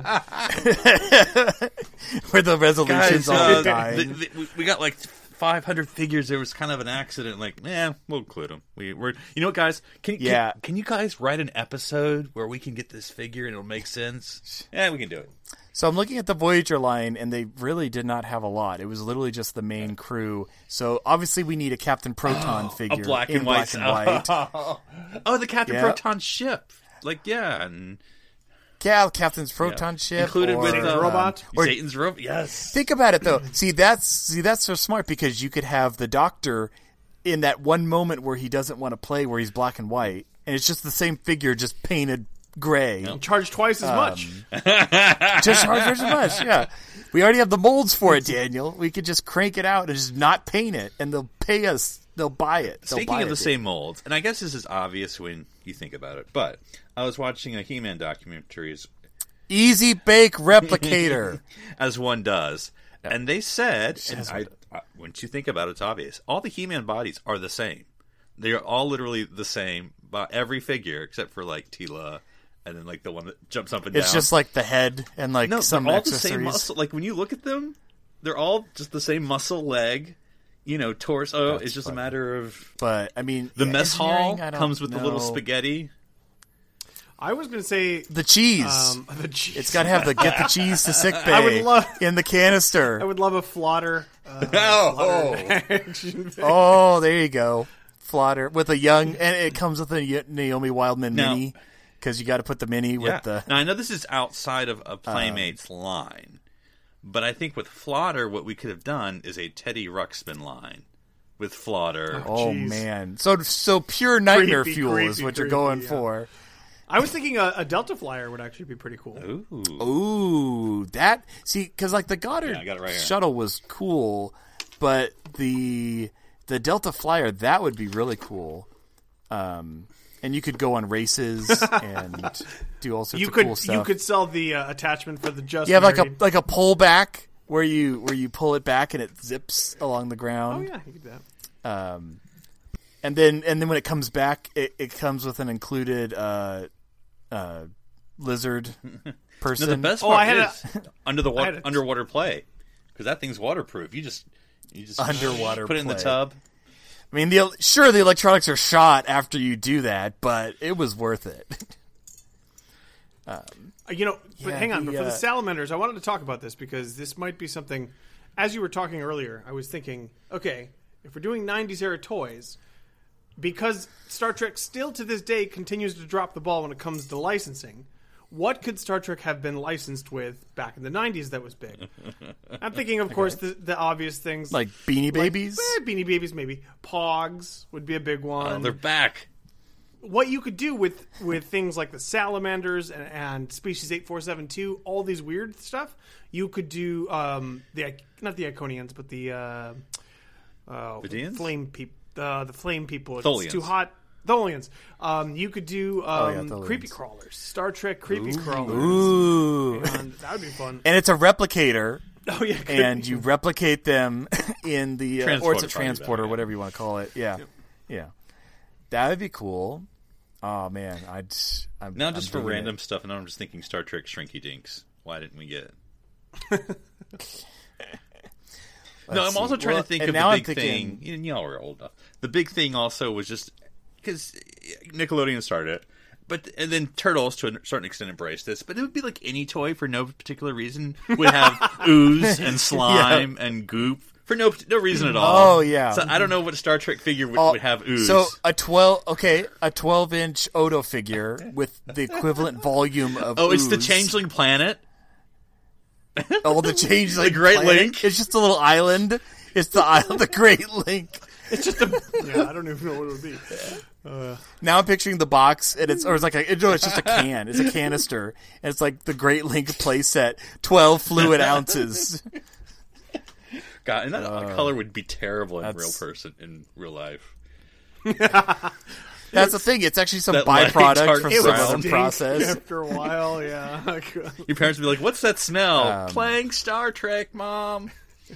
Where the resolutions guys, all uh, dying. the- the- we- we got like five hundred figures. There was kind of an accident. Like, yeah, we'll include them. We, we're, you know what, guys? Can, Yeah. can can you guys write an episode where we can get this figure and it'll make sense? Yeah, we can do it. So I'm looking at the Voyager line, and they really did not have a lot. It was literally just the main crew. So obviously we need a Captain Proton figure A black in and white. black and white. Oh, the Captain Yeah. Proton ship. Like, yeah, and Yeah, Captain's Proton yeah. ship included or, with Satan's uh, robot. or- Satan's robot. Yes. Think about it though. See, that's see that's so smart because you could have the Doctor in that one moment where he doesn't want to play, where he's black and white, and it's just the same figure, just painted gray. Charge twice as much. Just hard as much. Yeah, we already have the molds for it, Daniel. We could just crank it out and just not paint it, and they'll pay us. They'll buy it. They'll Speaking buy of it, the same molds, and I guess this is obvious when you think about it, but I was watching a He-Man documentaries, Easy Bake Replicator. as one does, and they said, and I, I, once you think about it, it's obvious. All the He-Man bodies are the same. They are all literally the same, but every figure except for like Tila and then like the one that jumps up and It's down. just like the head and like no, some they're all accessories. the same muscle. Like when you look at them, they're all just the same muscle, leg, you know, torso. That's it's just funny. a matter of But I mean, the yeah, mess hall engineering, I don't comes with the little know. spaghetti. I was going to say The cheese. um, the cheese. It's got to have the get the cheese to sick bay I would love- in the canister. I would love a flotter. Uh, Oh, action figure. Oh, there you go. Flotter with a young, and it comes with a Y- Naomi Wildman Now- mini because you got to put the mini with yeah. the. Now I know this is outside of a Playmates line, but I think with Flotter, what we could have done is a Teddy Ruxpin line with Flotter. Oh Jeez. man, so so pure nightmare Creepy, fuel is creepy, what you're creepy, going yeah. for. I was thinking a, a Delta Flyer would actually be pretty cool. Ooh. Ooh, that see because like the Goddard Yeah, I got it right here. shuttle was cool, but the the Delta Flyer that would be really cool. Um, and you could go on races and do all sorts You of could cool stuff. you could sell the uh, attachment for the just. You have like a Married. like a pullback where you where you pull it back and it zips along the Oh ground. yeah, you could do that. Um, and then and then when it comes back, it, it comes with an included uh, uh, lizard No, person. the best Oh, part I had is under the I wa- had a- underwater play because that thing's waterproof. You just you just Underwater put it in the play. tub. I mean, the sure the electronics are shot after you do that, but it was worth it. Uh, You know, but Yeah, hang on. the, but for the uh, salamanders, I wanted to talk about this because this might be something. As you were talking earlier, I was thinking, okay, if we're doing nineties era toys, because Star Trek still to this day continues to drop the ball when it comes to licensing, what could Star Trek have been licensed with back in the nineties that was big? I'm thinking, of course, the, the obvious things Like Beanie Babies. eh, Beanie Babies, maybe Pogs would be a big one. Oh, they're back. What you could do with with things like the salamanders and, and Species eight four seven two, all these weird stuff, you could do um, the not the Iconians, but the uh, uh, Vidians? flame people, uh, the flame people. It's Tholians. too hot. Tholians. Um, you could do um, yeah, Tholians. creepy crawlers, Star Trek creepy crawlers. Ooh. And that would be fun. And it's a replicator, Oh yeah, and you replicate them in the uh, or it's a Transporter, probably transporter, better, yeah. whatever you want to call it. Yeah, yeah, that would be cool. Oh man, I'd I'm, Now I'm just for digging random it. stuff, and I'm just thinking Star Trek Shrinky Dinks. Why didn't we get it? No, I'm see. also trying Well, to think and of now the I'm big thinking- thing. You know, we're old enough. The big thing also was just because Nickelodeon started it, but and then Turtles to a certain extent embraced this. But it would be like any toy for no particular reason would have ooze and slime and goop for no no reason at all. Oh, yeah. So I don't know what a Star Trek figure would, Oh, would have ooze. So a twelve, okay, a twelve-inch Odo figure with the equivalent volume of. oh, it's the ooze. Changeling Planet. Oh, the changeling. The Great planet. Link. It's just a little island. It's the island, the Great Link. It's just a yeah. I don't even know what it would be. Now I'm picturing the box, and it's or it's like a, no, it's just a can. It's a canister, and it's like the Great Link playset, twelve fluid ounces. God, and that color would be terrible in real that's- person in real life. That's the thing. It's actually some That light byproduct dark from It some would other stink process. After a while, yeah. Your parents would be like, "What's that smell?" Um, Playing Star Trek, Mom.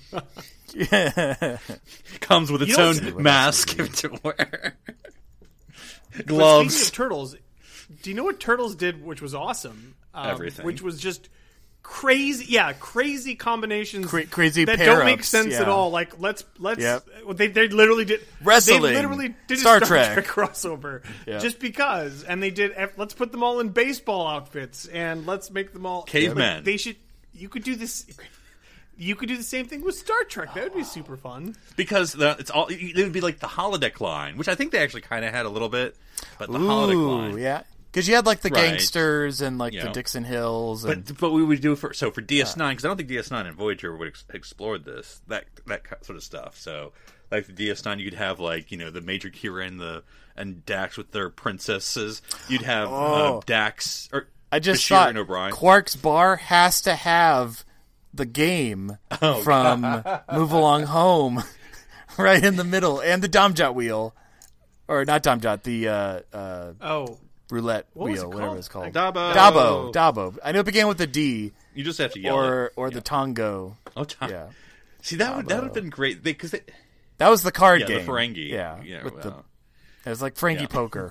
Yeah. Comes with its You know own what's- mask to wear. But Gloves. speaking of turtles, do you know what Turtles did, which was awesome? Um, Everything. Which was just crazy. Yeah, crazy combinations. Cra- crazy that don't make pair-ups, sense yeah. at all. Like let's let's. Yep. They they literally did Wrestling, They literally did Star a Star Trek. Trek, crossover Yeah. just because, and they did. Let's put them all in baseball outfits and let's make them all Cavemen. Like, they should. You could do this. You could do the same thing with Star Trek. That would be super fun. Because the, it's all it would be like the holodeck line, which I think they actually kind of had a little bit, but the holodeck Ooh, line. yeah. Because you had like the Right. gangsters and like You the know. Dixon Hills, and But but we would do it for so for D S nine because I don't think D S nine and Voyager would ex- explored this that that ki- sort of stuff. So like the D S nine, you could have like you know the Major Kira and the and Dax with their princesses. You'd have Oh. uh, Dax or I just Bashir thought and O'Brien. Quark's Bar has to have the game Oh, from Move Along Home right in the middle, and the Domjot wheel, or not Domjot, the uh, uh, Oh, roulette What was wheel, it whatever called? it's called. Dabo. Dabo, Dabo. I know it began with a D, You just have to yell or it. or the Tongo. Oh, Tom. Yeah, See that would that would have been great because that was the card yeah game. the Ferengi Yeah, yeah with the, well, it was like Ferengi Yeah. poker.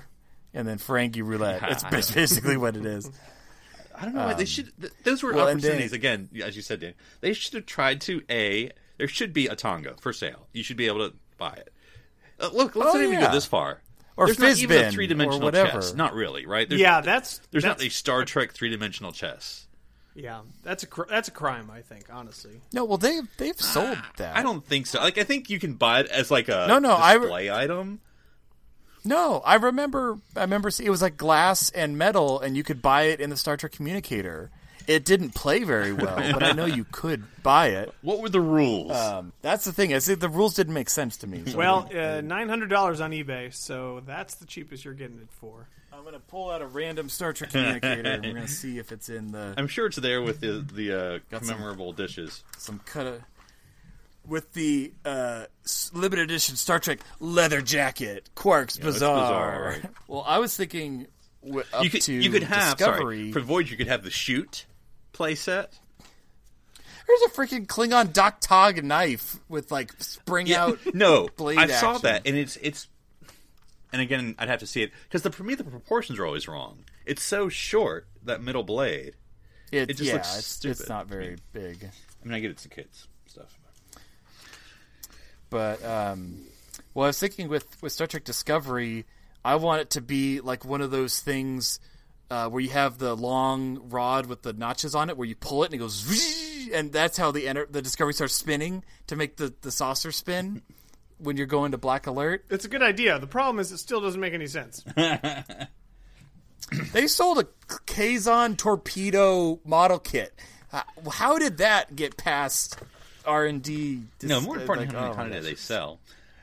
and then Ferengi roulette. Yeah, It's I bas- basically what it is. I don't know. why they should. Th- those were well, and opportunities. then- Again, as you said, Dan, they should have tried to a. There should be a Tonga for sale. You should be able to buy it. Uh, look, let's Oh, not even yeah. go this far. Or There's not even a Fizbin, three-dimensional or whatever. chess. Not really, right? There's, Yeah, that's There's that's, not a Star Trek three-dimensional chess. Yeah, that's a cr- that's a crime. I think, honestly. No, well they they've sold that. I don't think so. Like, I think you can buy it as like a No, no, I- display item. No, I remember. I remember see- it was like glass and metal, and you could buy it in the Star Trek Communicator. It didn't play very well, but I know you could buy it. What were the rules? Um, that's the thing. I see the rules didn't make sense to me. So Well, uh, nine hundred dollars on eBay, so that's the cheapest you're getting it for. I'm gonna pull out a random Star Trek Communicator, and we're gonna see if it's in the I'm sure it's there with the the uh, Got some- commemorable dishes. some cut of with the uh, s- limited edition Star Trek leather jacket, Quark's Yeah, it's bizarre. bizarre, right? Well, I was thinking w- up You could to you could have Discovery. sorry for Voyager. You could have the shoot playset. There's a freaking Klingon Doc Tog knife with like spring out. no, blade I saw action. that, and it's it's. And again, I'd have to see it because for me the proportions are always wrong. It's so short, that middle blade. It, It just yeah, looks it's, stupid. it's not very big. I mean, I get it's the kids stuff. But um, well, I was thinking with, with Star Trek Discovery, I want it to be like one of those things uh, where you have the long rod with the notches on it, where you pull it and it goes, "Whee!" And that's how the enter- the Discovery starts spinning to make the, the saucer spin when you're going to black alert. It's a good idea. The problem is it still doesn't make any sense. They sold a Kazon torpedo model kit. Uh, how did that get past R and D? No, more importantly, like, how oh many my how do gosh. they sell?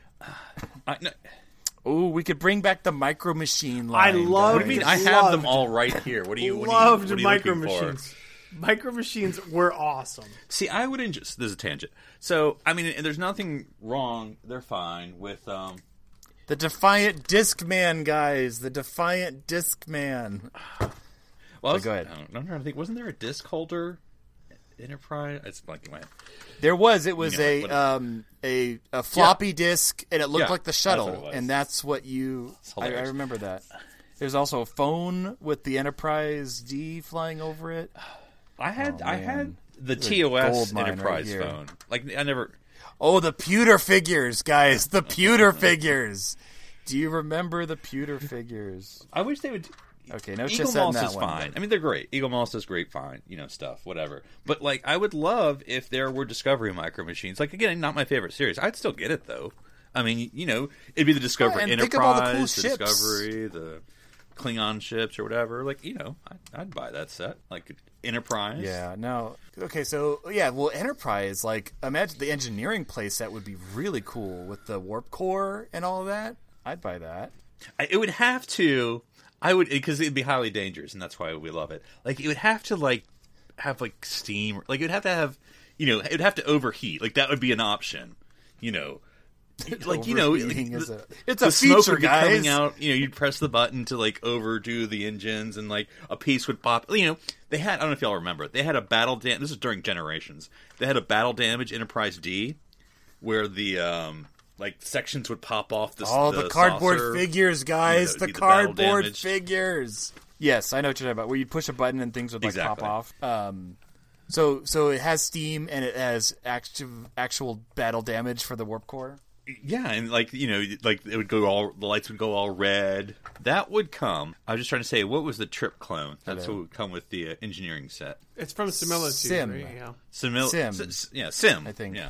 I, no, Oh, we could bring back the Micro Machine I line. love- what do you mean? I have Loved- them all right here. What do you? What Loved are you, what are you micro looking for? machines. Micro machines were awesome. See, I would just. There's a tangent. So, I mean, and there's nothing wrong. They're fine with. um The Defiant Discman, guys. The Defiant Discman. Well, I was, go ahead. I don't know. I'm trying to think. Wasn't there a disc holder Enterprise? It's blanking my head. There was. It was You know, a whatever. um a, a floppy disk, and it looked Yeah, like the that's shuttle, what it was. and that's what you. I, I hilarious. remember that. There's also a phone with the Enterprise D flying over it. I had. Oh, I man. had the There's a T O S gold mine right Enterprise here. phone. Like I never. Oh, the pewter figures, guys. The pewter figures. Do you remember the pewter figures? I wish they would. Okay, no Eagle shit said in Moss that is one. fine. I mean, they're great. Eagle Moss is great, fine, you know, stuff, whatever. But like, I would love if there were Discovery Micro Machines. Like, again, not my favorite series. I'd still get it though. I mean, you know, it'd be the Discovery and think of all the Enterprise, cool the ships. Discovery, the Klingon ships, or whatever. Like, you know, I'd, I'd buy that set. Like Enterprise. Yeah, no. Okay, so yeah, well, Enterprise, like, imagine the engineering playset would be really cool with the warp core and all of that. I'd buy that. I, it would have to. I would because it'd be highly dangerous, and that's why we love it. Like, it would have to like have like steam. Like, it would have to have, you know, it would have to overheat. Like, that would be an option. You know. Like, you know, Overheating like, is the, a- it's the a smoke feature, would be guys. coming out. You know, you'd press the button to like overdo the engines, and like a piece would pop. You know, they had. I don't know if y'all remember. They had a battle. Dam- this is during Generations. They had a battle damage Enterprise D, where the um like sections would pop off. The, Oh, the, cardboard saucer. figures, guys. You know, the the battle cardboard damage. figures. Yes, I know what you're talking about. Where you push a button and things would like Exactly. pop off. Um, so so it has steam and it has active, actual battle damage for the warp core. Yeah, and like you know, like it would go all the lights would go all red. That would come. I was just trying to say, what was the Trip clone? That's Hello. what would come with the uh, engineering set. It's from Similitude. Sim. Right? Yeah. Simil- Sim. S- yeah, Sim. I think. Yeah,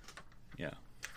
yeah.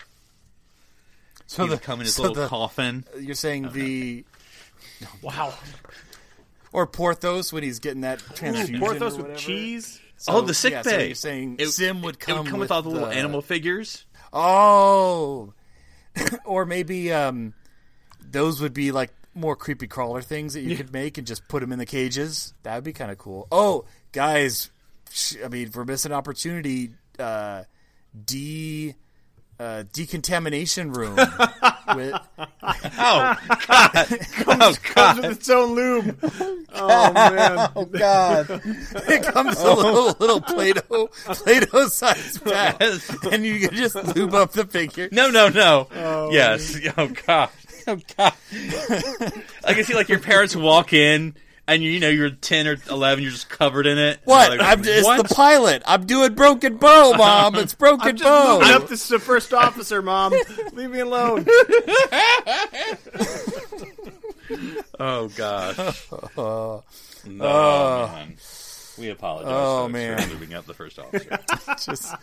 So He the would come in his so little the- coffin. You're saying the Wow. or Porthos when he's getting that transfusion. Porthos or with whatever. cheese. So, oh, the sick yeah, bay. So you're saying It- Sim would It come, would come with, all the little animal figures. Oh, or maybe um, those would be like more creepy crawler things that you could make and just put them in the cages. That would be kind of cool. Oh, guys, sh- I mean, for missing opportunity, uh, de uh, decontamination room. with, Oh God! oh Comes with its own lube. Oh man. oh God! It comes a little little Play-Doh Play-Doh sized bag, and you can just lube up the figure. No, no, no. yes. Oh God. Oh, God. I can see, like, your parents walk in, and, you, you know, you're ten or eleven, you're just covered in it. What? Like, I'm just what? the pilot. I'm doing Broken Bow, Mom. It's Broken I'm just Bow. moving up. This is the first officer, Mom. Leave me alone. Oh, gosh. Oh, No, Oh. man. We apologize Oh, folks, man. for moving up the first officer. just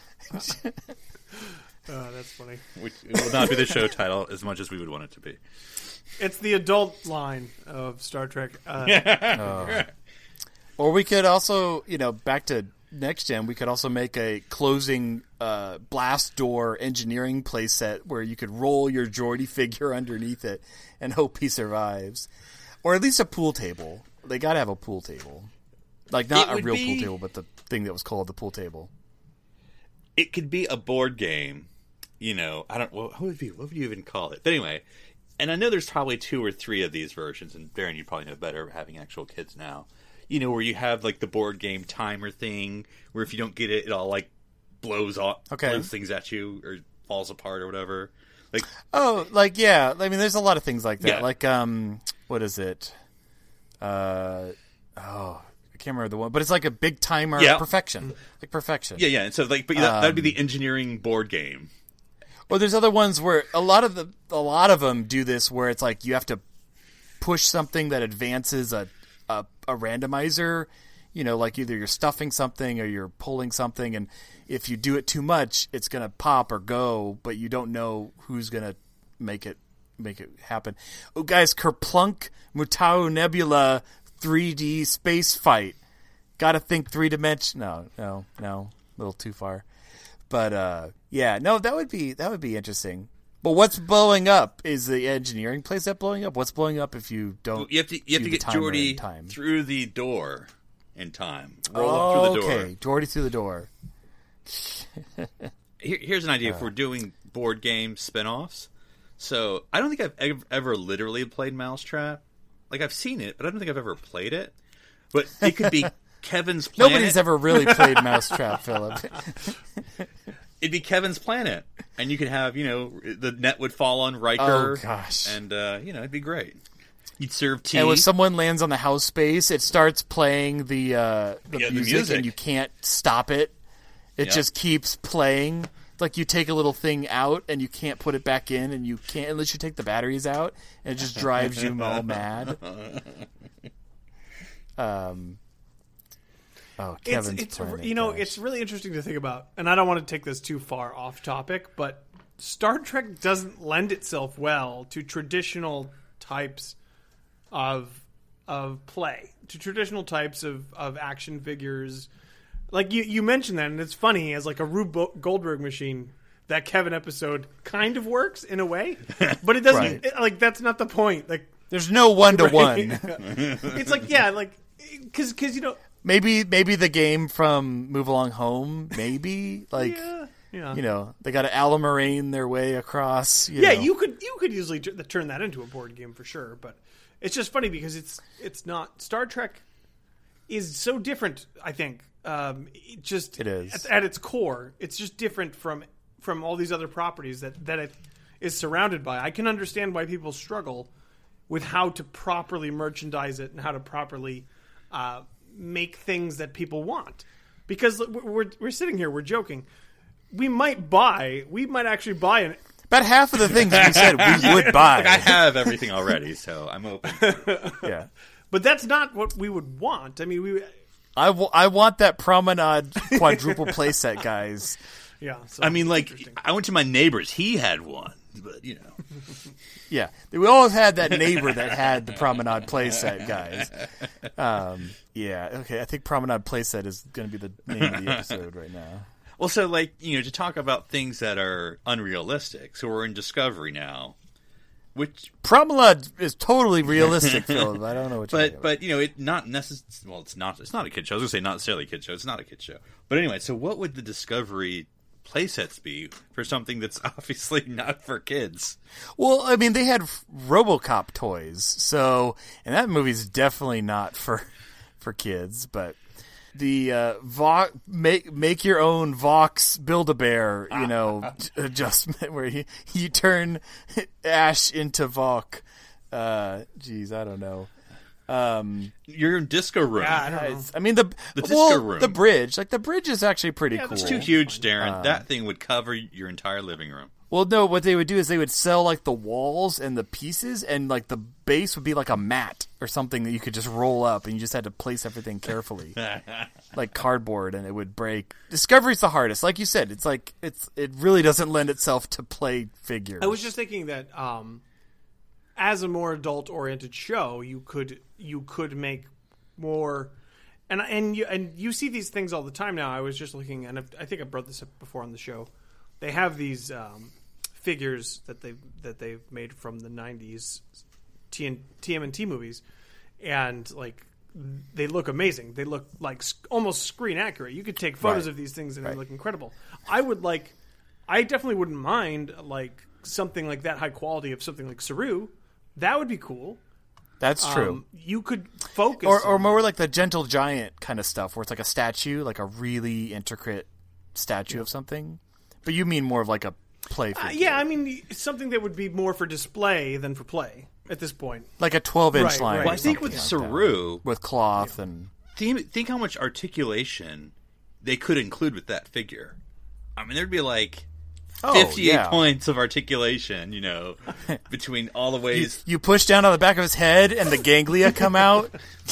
Oh, that's funny. Which it will not be the show title as much as we would want it to be. It's the adult line of Star Trek. Uh, Or we could also, you know, back to Next Gen, we could also make a closing uh, blast door engineering playset where you could roll your Geordi figure underneath it and hope he survives. Or at least a pool table. They got to have a pool table. Like, not It a would real be- pool table, but the thing that was called the pool table. It could be a board game. You know, I don't. What would be? What would you even call it? But anyway, and I know there's probably two or three of these versions. And Darren, you probably know better having actual kids now. You know, where you have like the board game timer thing, where if you don't get it, it all like blows off, Okay. blows things at you, or falls apart, or whatever. Like, Oh, like, yeah. I mean, there's a lot of things like that. Yeah. Like, um, what is it? Uh, oh, I can't remember the one. But it's like a big timer. Yeah. Perfection. Like Perfection. yeah, yeah. And so like, but that, that'd be Um, the engineering board game. Or there's other ones where a lot of the a lot of them do this where it's like you have to push something that advances a a, a randomizer. You know, like either you're stuffing something or you're pulling something, and if you do it too much, it's gonna pop or go, but you don't know who's gonna make it make it happen. Oh, guys, Kerplunk Mutau Nebula three D space fight. Got to think three dimension. No, no, no, a little too far. But uh, yeah, no, that would be that would be interesting. But what's blowing up? Is the engineering playset blowing up? What's blowing up if you don't? You have to you have do to the get timer in Geordi time? through the door in time. Roll Oh, up through the door. okay, Geordi through the door. Here, here's an idea if we're doing board game spin-offs. So I don't think I've ever, ever literally played Mousetrap. Like, I've seen it, but I don't think I've ever played it. But it could be Kevin's Planet. Nobody's ever really played Mousetrap, Philip. It'd be Kevin's Planet. And you could have, you know, the net would fall on Riker. Oh, gosh. And, uh, you know, it'd be great. You'd serve tea. And when someone lands on the house space, it starts playing the uh, the, Yeah, the music, music. and you can't stop it. It Yeah. just keeps playing. Like you take a little thing out and you can't put it back in, and you can't unless you take the batteries out, and it just drives you all mad. Um. Oh, it's Kevin's it's Planet, you know gosh. it's really interesting to think about, and I don't want to take this too far off topic, but Star Trek doesn't lend itself well to traditional types of of play, to traditional types of, of action figures. Like you, you mentioned that, and it's funny as like a Rube Bo- Goldberg machine. That Kevin episode kind of works in a way, but it doesn't. Right. it- like that's not the point. Like There's no one to one. it's like yeah, like because because you know Maybe maybe the game from Move Along Home. Maybe like yeah yeah you know they got to Alamarine their way across. You yeah, know. you could you could easily t- turn that into a board game for sure, but it's just funny because it's it's not Star Trek is so different. I think um, it just It is. at, at its core. It's just different from from all these other properties that that it is surrounded by. I can understand why people struggle with how to properly merchandise it and how to properly uh, make things that people want. Because we're, we're we're sitting here, we're joking. We might buy. We might actually buy an. About half of the things we said we would buy. I have everything already, so I'm open. Yeah. But that's not what we would want. I mean, we. I, w- I want that Promenade quadruple playset, guys. Yeah. So I mean, it's like, interesting. I went to my neighbor's. He had one, but, you know. Yeah. We all had that neighbor that had the Promenade playset, guys. Um, yeah. Okay. I think Promenade playset is going to be the name of the episode right now. Well, so, like, you know, to talk about things that are unrealistic. So we're in Discovery now, which, Promenade is totally realistic, Philip. I don't know what you're talking but, but you know, it not necessarily, well, it's not, it's not a kid show. I was going to say not necessarily a kid show. It's not a kid show. But anyway, so what would the Discovery playsets be for something that's obviously not for kids? Well, I mean, they had RoboCop toys, so and that movie's definitely not for for kids. But the uh, Vo- make make your own Vox Build-A-Bear, you know, adjustment where you, you turn Ash into Vok. Uh, geez, I don't know. Um, Your disco room. Yeah, I don't know. it's- I mean the The disco well, room. the bridge, like the bridge is actually pretty Yeah, cool. that's It's too huge, Darren. that thing would cover your entire living room. Well, no, what they would do is they would sell like the walls and the pieces, and like the base would be like a mat or something that you could just roll up, and you just had to place everything carefully, like cardboard, and it would break. Discovery's the hardest, like you said. It's like it's it really doesn't lend itself to play figures. I was just thinking that um, as a more adult-oriented show, you could you could make more, and and you and you see these things all the time now. I was just looking, and I've, I think I brought this up before on the show. They have these um, figures that they that they've made from the nineties T M N T movies, and like they look amazing. They look like sc- almost screen accurate. You could take photos Right. of these things and Right. they look incredible. I would like, I definitely wouldn't mind like something like that high quality of something like Saru. That would be cool. That's true. Um, you could focus, or or on- more like the Gentle Giant kind of stuff, where it's like a statue, like a really intricate statue of something. But you mean more of like a play figure. Uh, yeah, I mean something that would be more for display than for play at this point. Like a twelve-inch Right, line. right. or Well, I think with something like that. Saru, With cloth and... think, think how much articulation they could include with that figure. I mean, there'd be like Oh, fifty-eight yeah. points of articulation, you know, between all the You, ways. you push down on the back of his head and the ganglia come out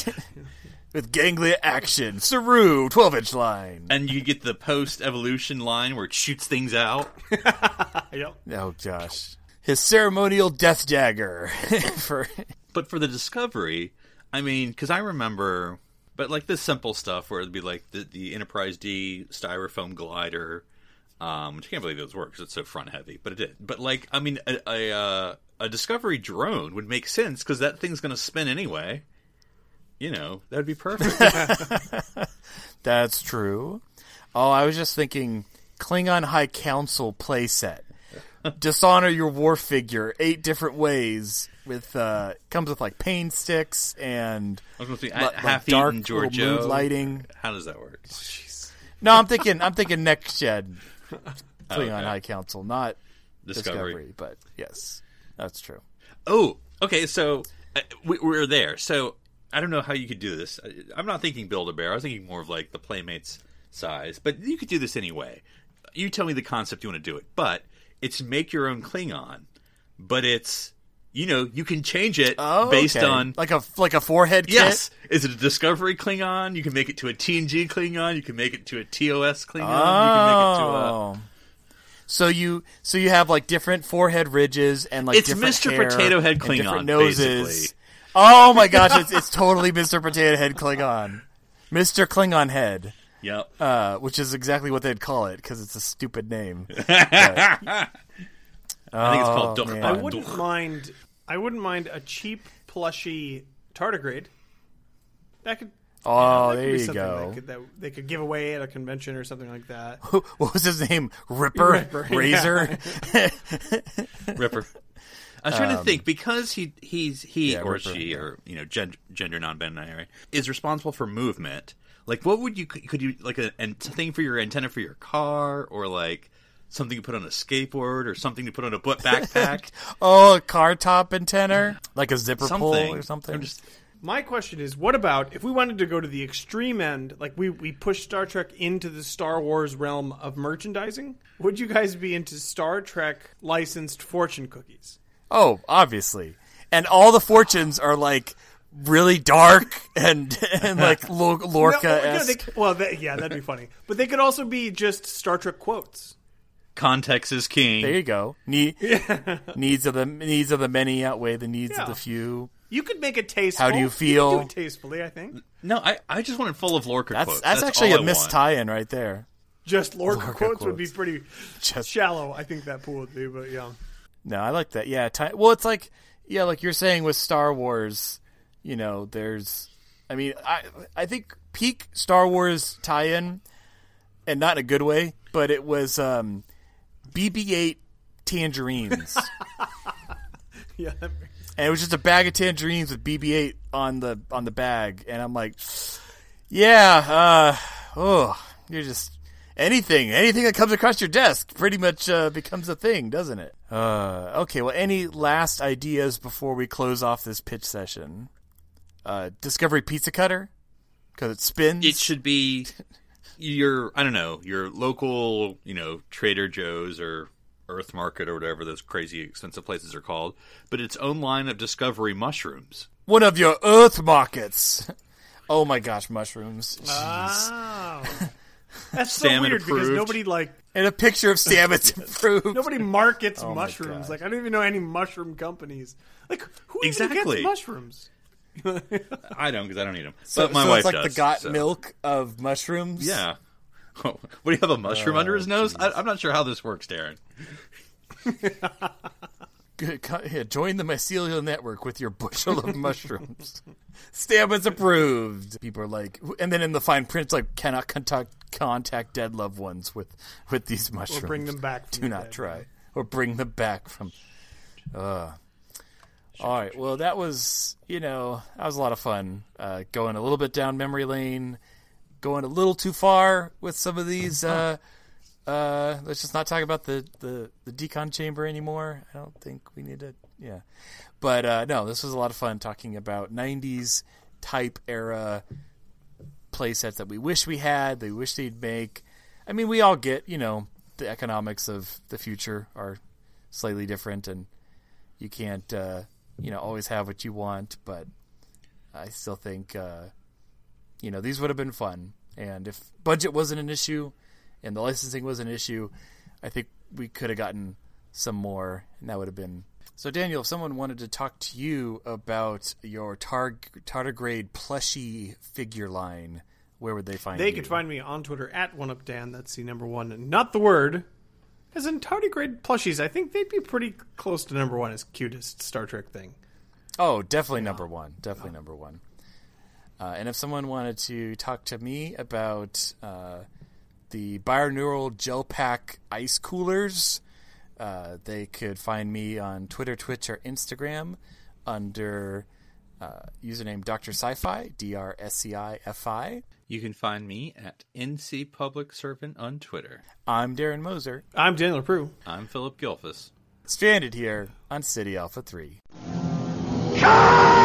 with ganglia action. Saru, twelve-inch line. And you get the post-evolution line where it shoots things out. Yep. Oh, gosh. His ceremonial death dagger. For But for the Discovery, I mean, because I remember, but like this simple stuff where it'd be like the, the Enterprise D styrofoam glider, um, which I can't believe those work because it's so front heavy, but it did. But like, I mean, a a, uh, a Discovery drone would make sense because that thing's going to spin anyway. You know, that would be perfect. That's true. Oh, I was just thinking Klingon High Council playset. Dishonor your war figure eight different ways. With uh, comes with like pain sticks and I was going to say, li- like half-eaten dark little mood Giorgio. lighting. How does that work? No, I'm thinking I'm thinking next gen Klingon okay. High Council, not Discovery. Discovery. But yes, that's true. Oh, okay. So uh, we, we're there. So I don't know how you could do this. I, I'm not thinking Build-A-Bear. I was thinking more of like the Playmates size. But you could do this anyway. You tell me the concept you want to do it. But it's make your own Klingon. But it's, you know, you can change it Oh, based okay. on. like a like a forehead kit. Yes. Is it a Discovery Klingon? You can make it to a T N G Klingon. You can make it to a T O S Klingon. Oh. You can make it to a. So you so you have like different forehead ridges and like It's different Mister hair Potato Head and Klingon, different noses. basically. Oh my gosh, it's it's totally Mister Potato Head Klingon, Mister Klingon Head, Yep. uh, which is exactly what they'd call it because it's a stupid name. I think it's called Oh, Duch man. I Bach wouldn't Duch. mind. I wouldn't mind a cheap plushy tardigrade. That could. Oh, that could there be you something go. That, could, that they could give away at a convention or something like that. What was his name? Ripper, Ripper, Razor. Ripper. I was trying to think because he he's he Yeah, or Ripper, she yeah. or you know gen, gender non-binary is responsible for movement. Like, what would you could you like a, a thing for your antenna for your car, or like something to put on a skateboard, or something to put on a butt backpack, Oh, a car top antenna, like a zipper pull something or something. I'm just My question is, what about if we wanted to go to the extreme end, like we, we push Star Trek into the Star Wars realm of merchandising? Would you guys be into Star Trek licensed fortune cookies? Oh, obviously. And all the fortunes are like really dark and and like Lo- No, Lorca no, esque. they- well, that, yeah, that'd be funny. But they could also be just Star Trek quotes. context is king. There you go. Ne- needs of the needs of the many outweigh the needs Yeah. of the few. You could make it tasteful. How do you You feel? could do it tastefully, I think. No, I, I just want it full of Lorca That's quotes. that's, actually all a I missed want. tie-in right there. Just Lorca, Lorca quotes, would be quotes. pretty Just shallow. I think that pool would be, but yeah. no, I like that. Yeah, tie- well, it's like yeah, like you're saying with Star Wars. You know, there's. I mean, I I think peak Star Wars tie-in, and not in a good way, but it was um, B B eight tangerines. Yeah. that- And it was just a bag of tangerines with B B eight on the on the bag, and I'm like, Yeah, uh, oh, you're just, anything, anything that comes across your desk pretty much uh, becomes a thing, doesn't it? Uh, okay, well, any last ideas before we close off this pitch session? Uh, Discovery Pizza Cutter? Because it spins? It should be your, I don't know, your local, you know, Trader Joe's or Earth Market or whatever those crazy expensive places are called, but its own line of Discovery mushrooms. One of your Earth Markets. Oh my gosh, mushrooms. Jeez. Wow. That's so Salmon weird approved. because nobody, like, And a picture of salmon's approved. nobody markets Oh my mushrooms. God. Like, I don't even know any mushroom companies. Like, who even Exactly. gets mushrooms? I don't, because I don't eat them. So, but my so wife it's like does. the got so. milk of mushrooms? Yeah. What do you have, a mushroom Oh, under his nose? I, I'm not sure how this works, Darren. Good, co- yeah, join the mycelial network with your bushel of mushrooms. Stamens approved. People are like, and then in the fine print, it's like, cannot contact contact dead loved ones with, with these mushrooms. Or bring them back. from Do the not dead. try. Or bring them back from. Uh. All right. Well, that was, you know, that was a lot of fun. Uh, going a little bit down memory lane, going a little too far with some of these. Uh, uh, let's just not talk about the, the, the decon chamber anymore. I don't think we need to. Yeah. But uh, no, this was a lot of fun talking about nineties type era playsets that we wish we had, they wish they'd make. I mean, we all get, you know, the economics of the future are slightly different, and you can't, uh, you know, always have what you want, but I still think, uh, you know, these would have been fun. And if budget wasn't an issue and the licensing was an issue, I think we could have gotten some more, and that would have been... So, Daniel, if someone wanted to talk to you about your tar- tardigrade plushie figure line, where would they find They you? can find me on Twitter at OneUpDan. That's the number one, not the word. As in tardigrade plushies, I think they'd be pretty close to number one as cutest Star Trek thing. Oh, definitely number one. Definitely number one. Uh, and if someone wanted to talk to me about uh, the binaural gel pack ice coolers, uh, they could find me on Twitter, Twitch, or Instagram under uh, username Doctor Sci-Fi, D R S C I F I. You can find me at N C Public Servant on Twitter. I'm Darren Moser, I'm Daniel Prue. I'm Philip Gilfus. stranded here on City Alpha three. Come!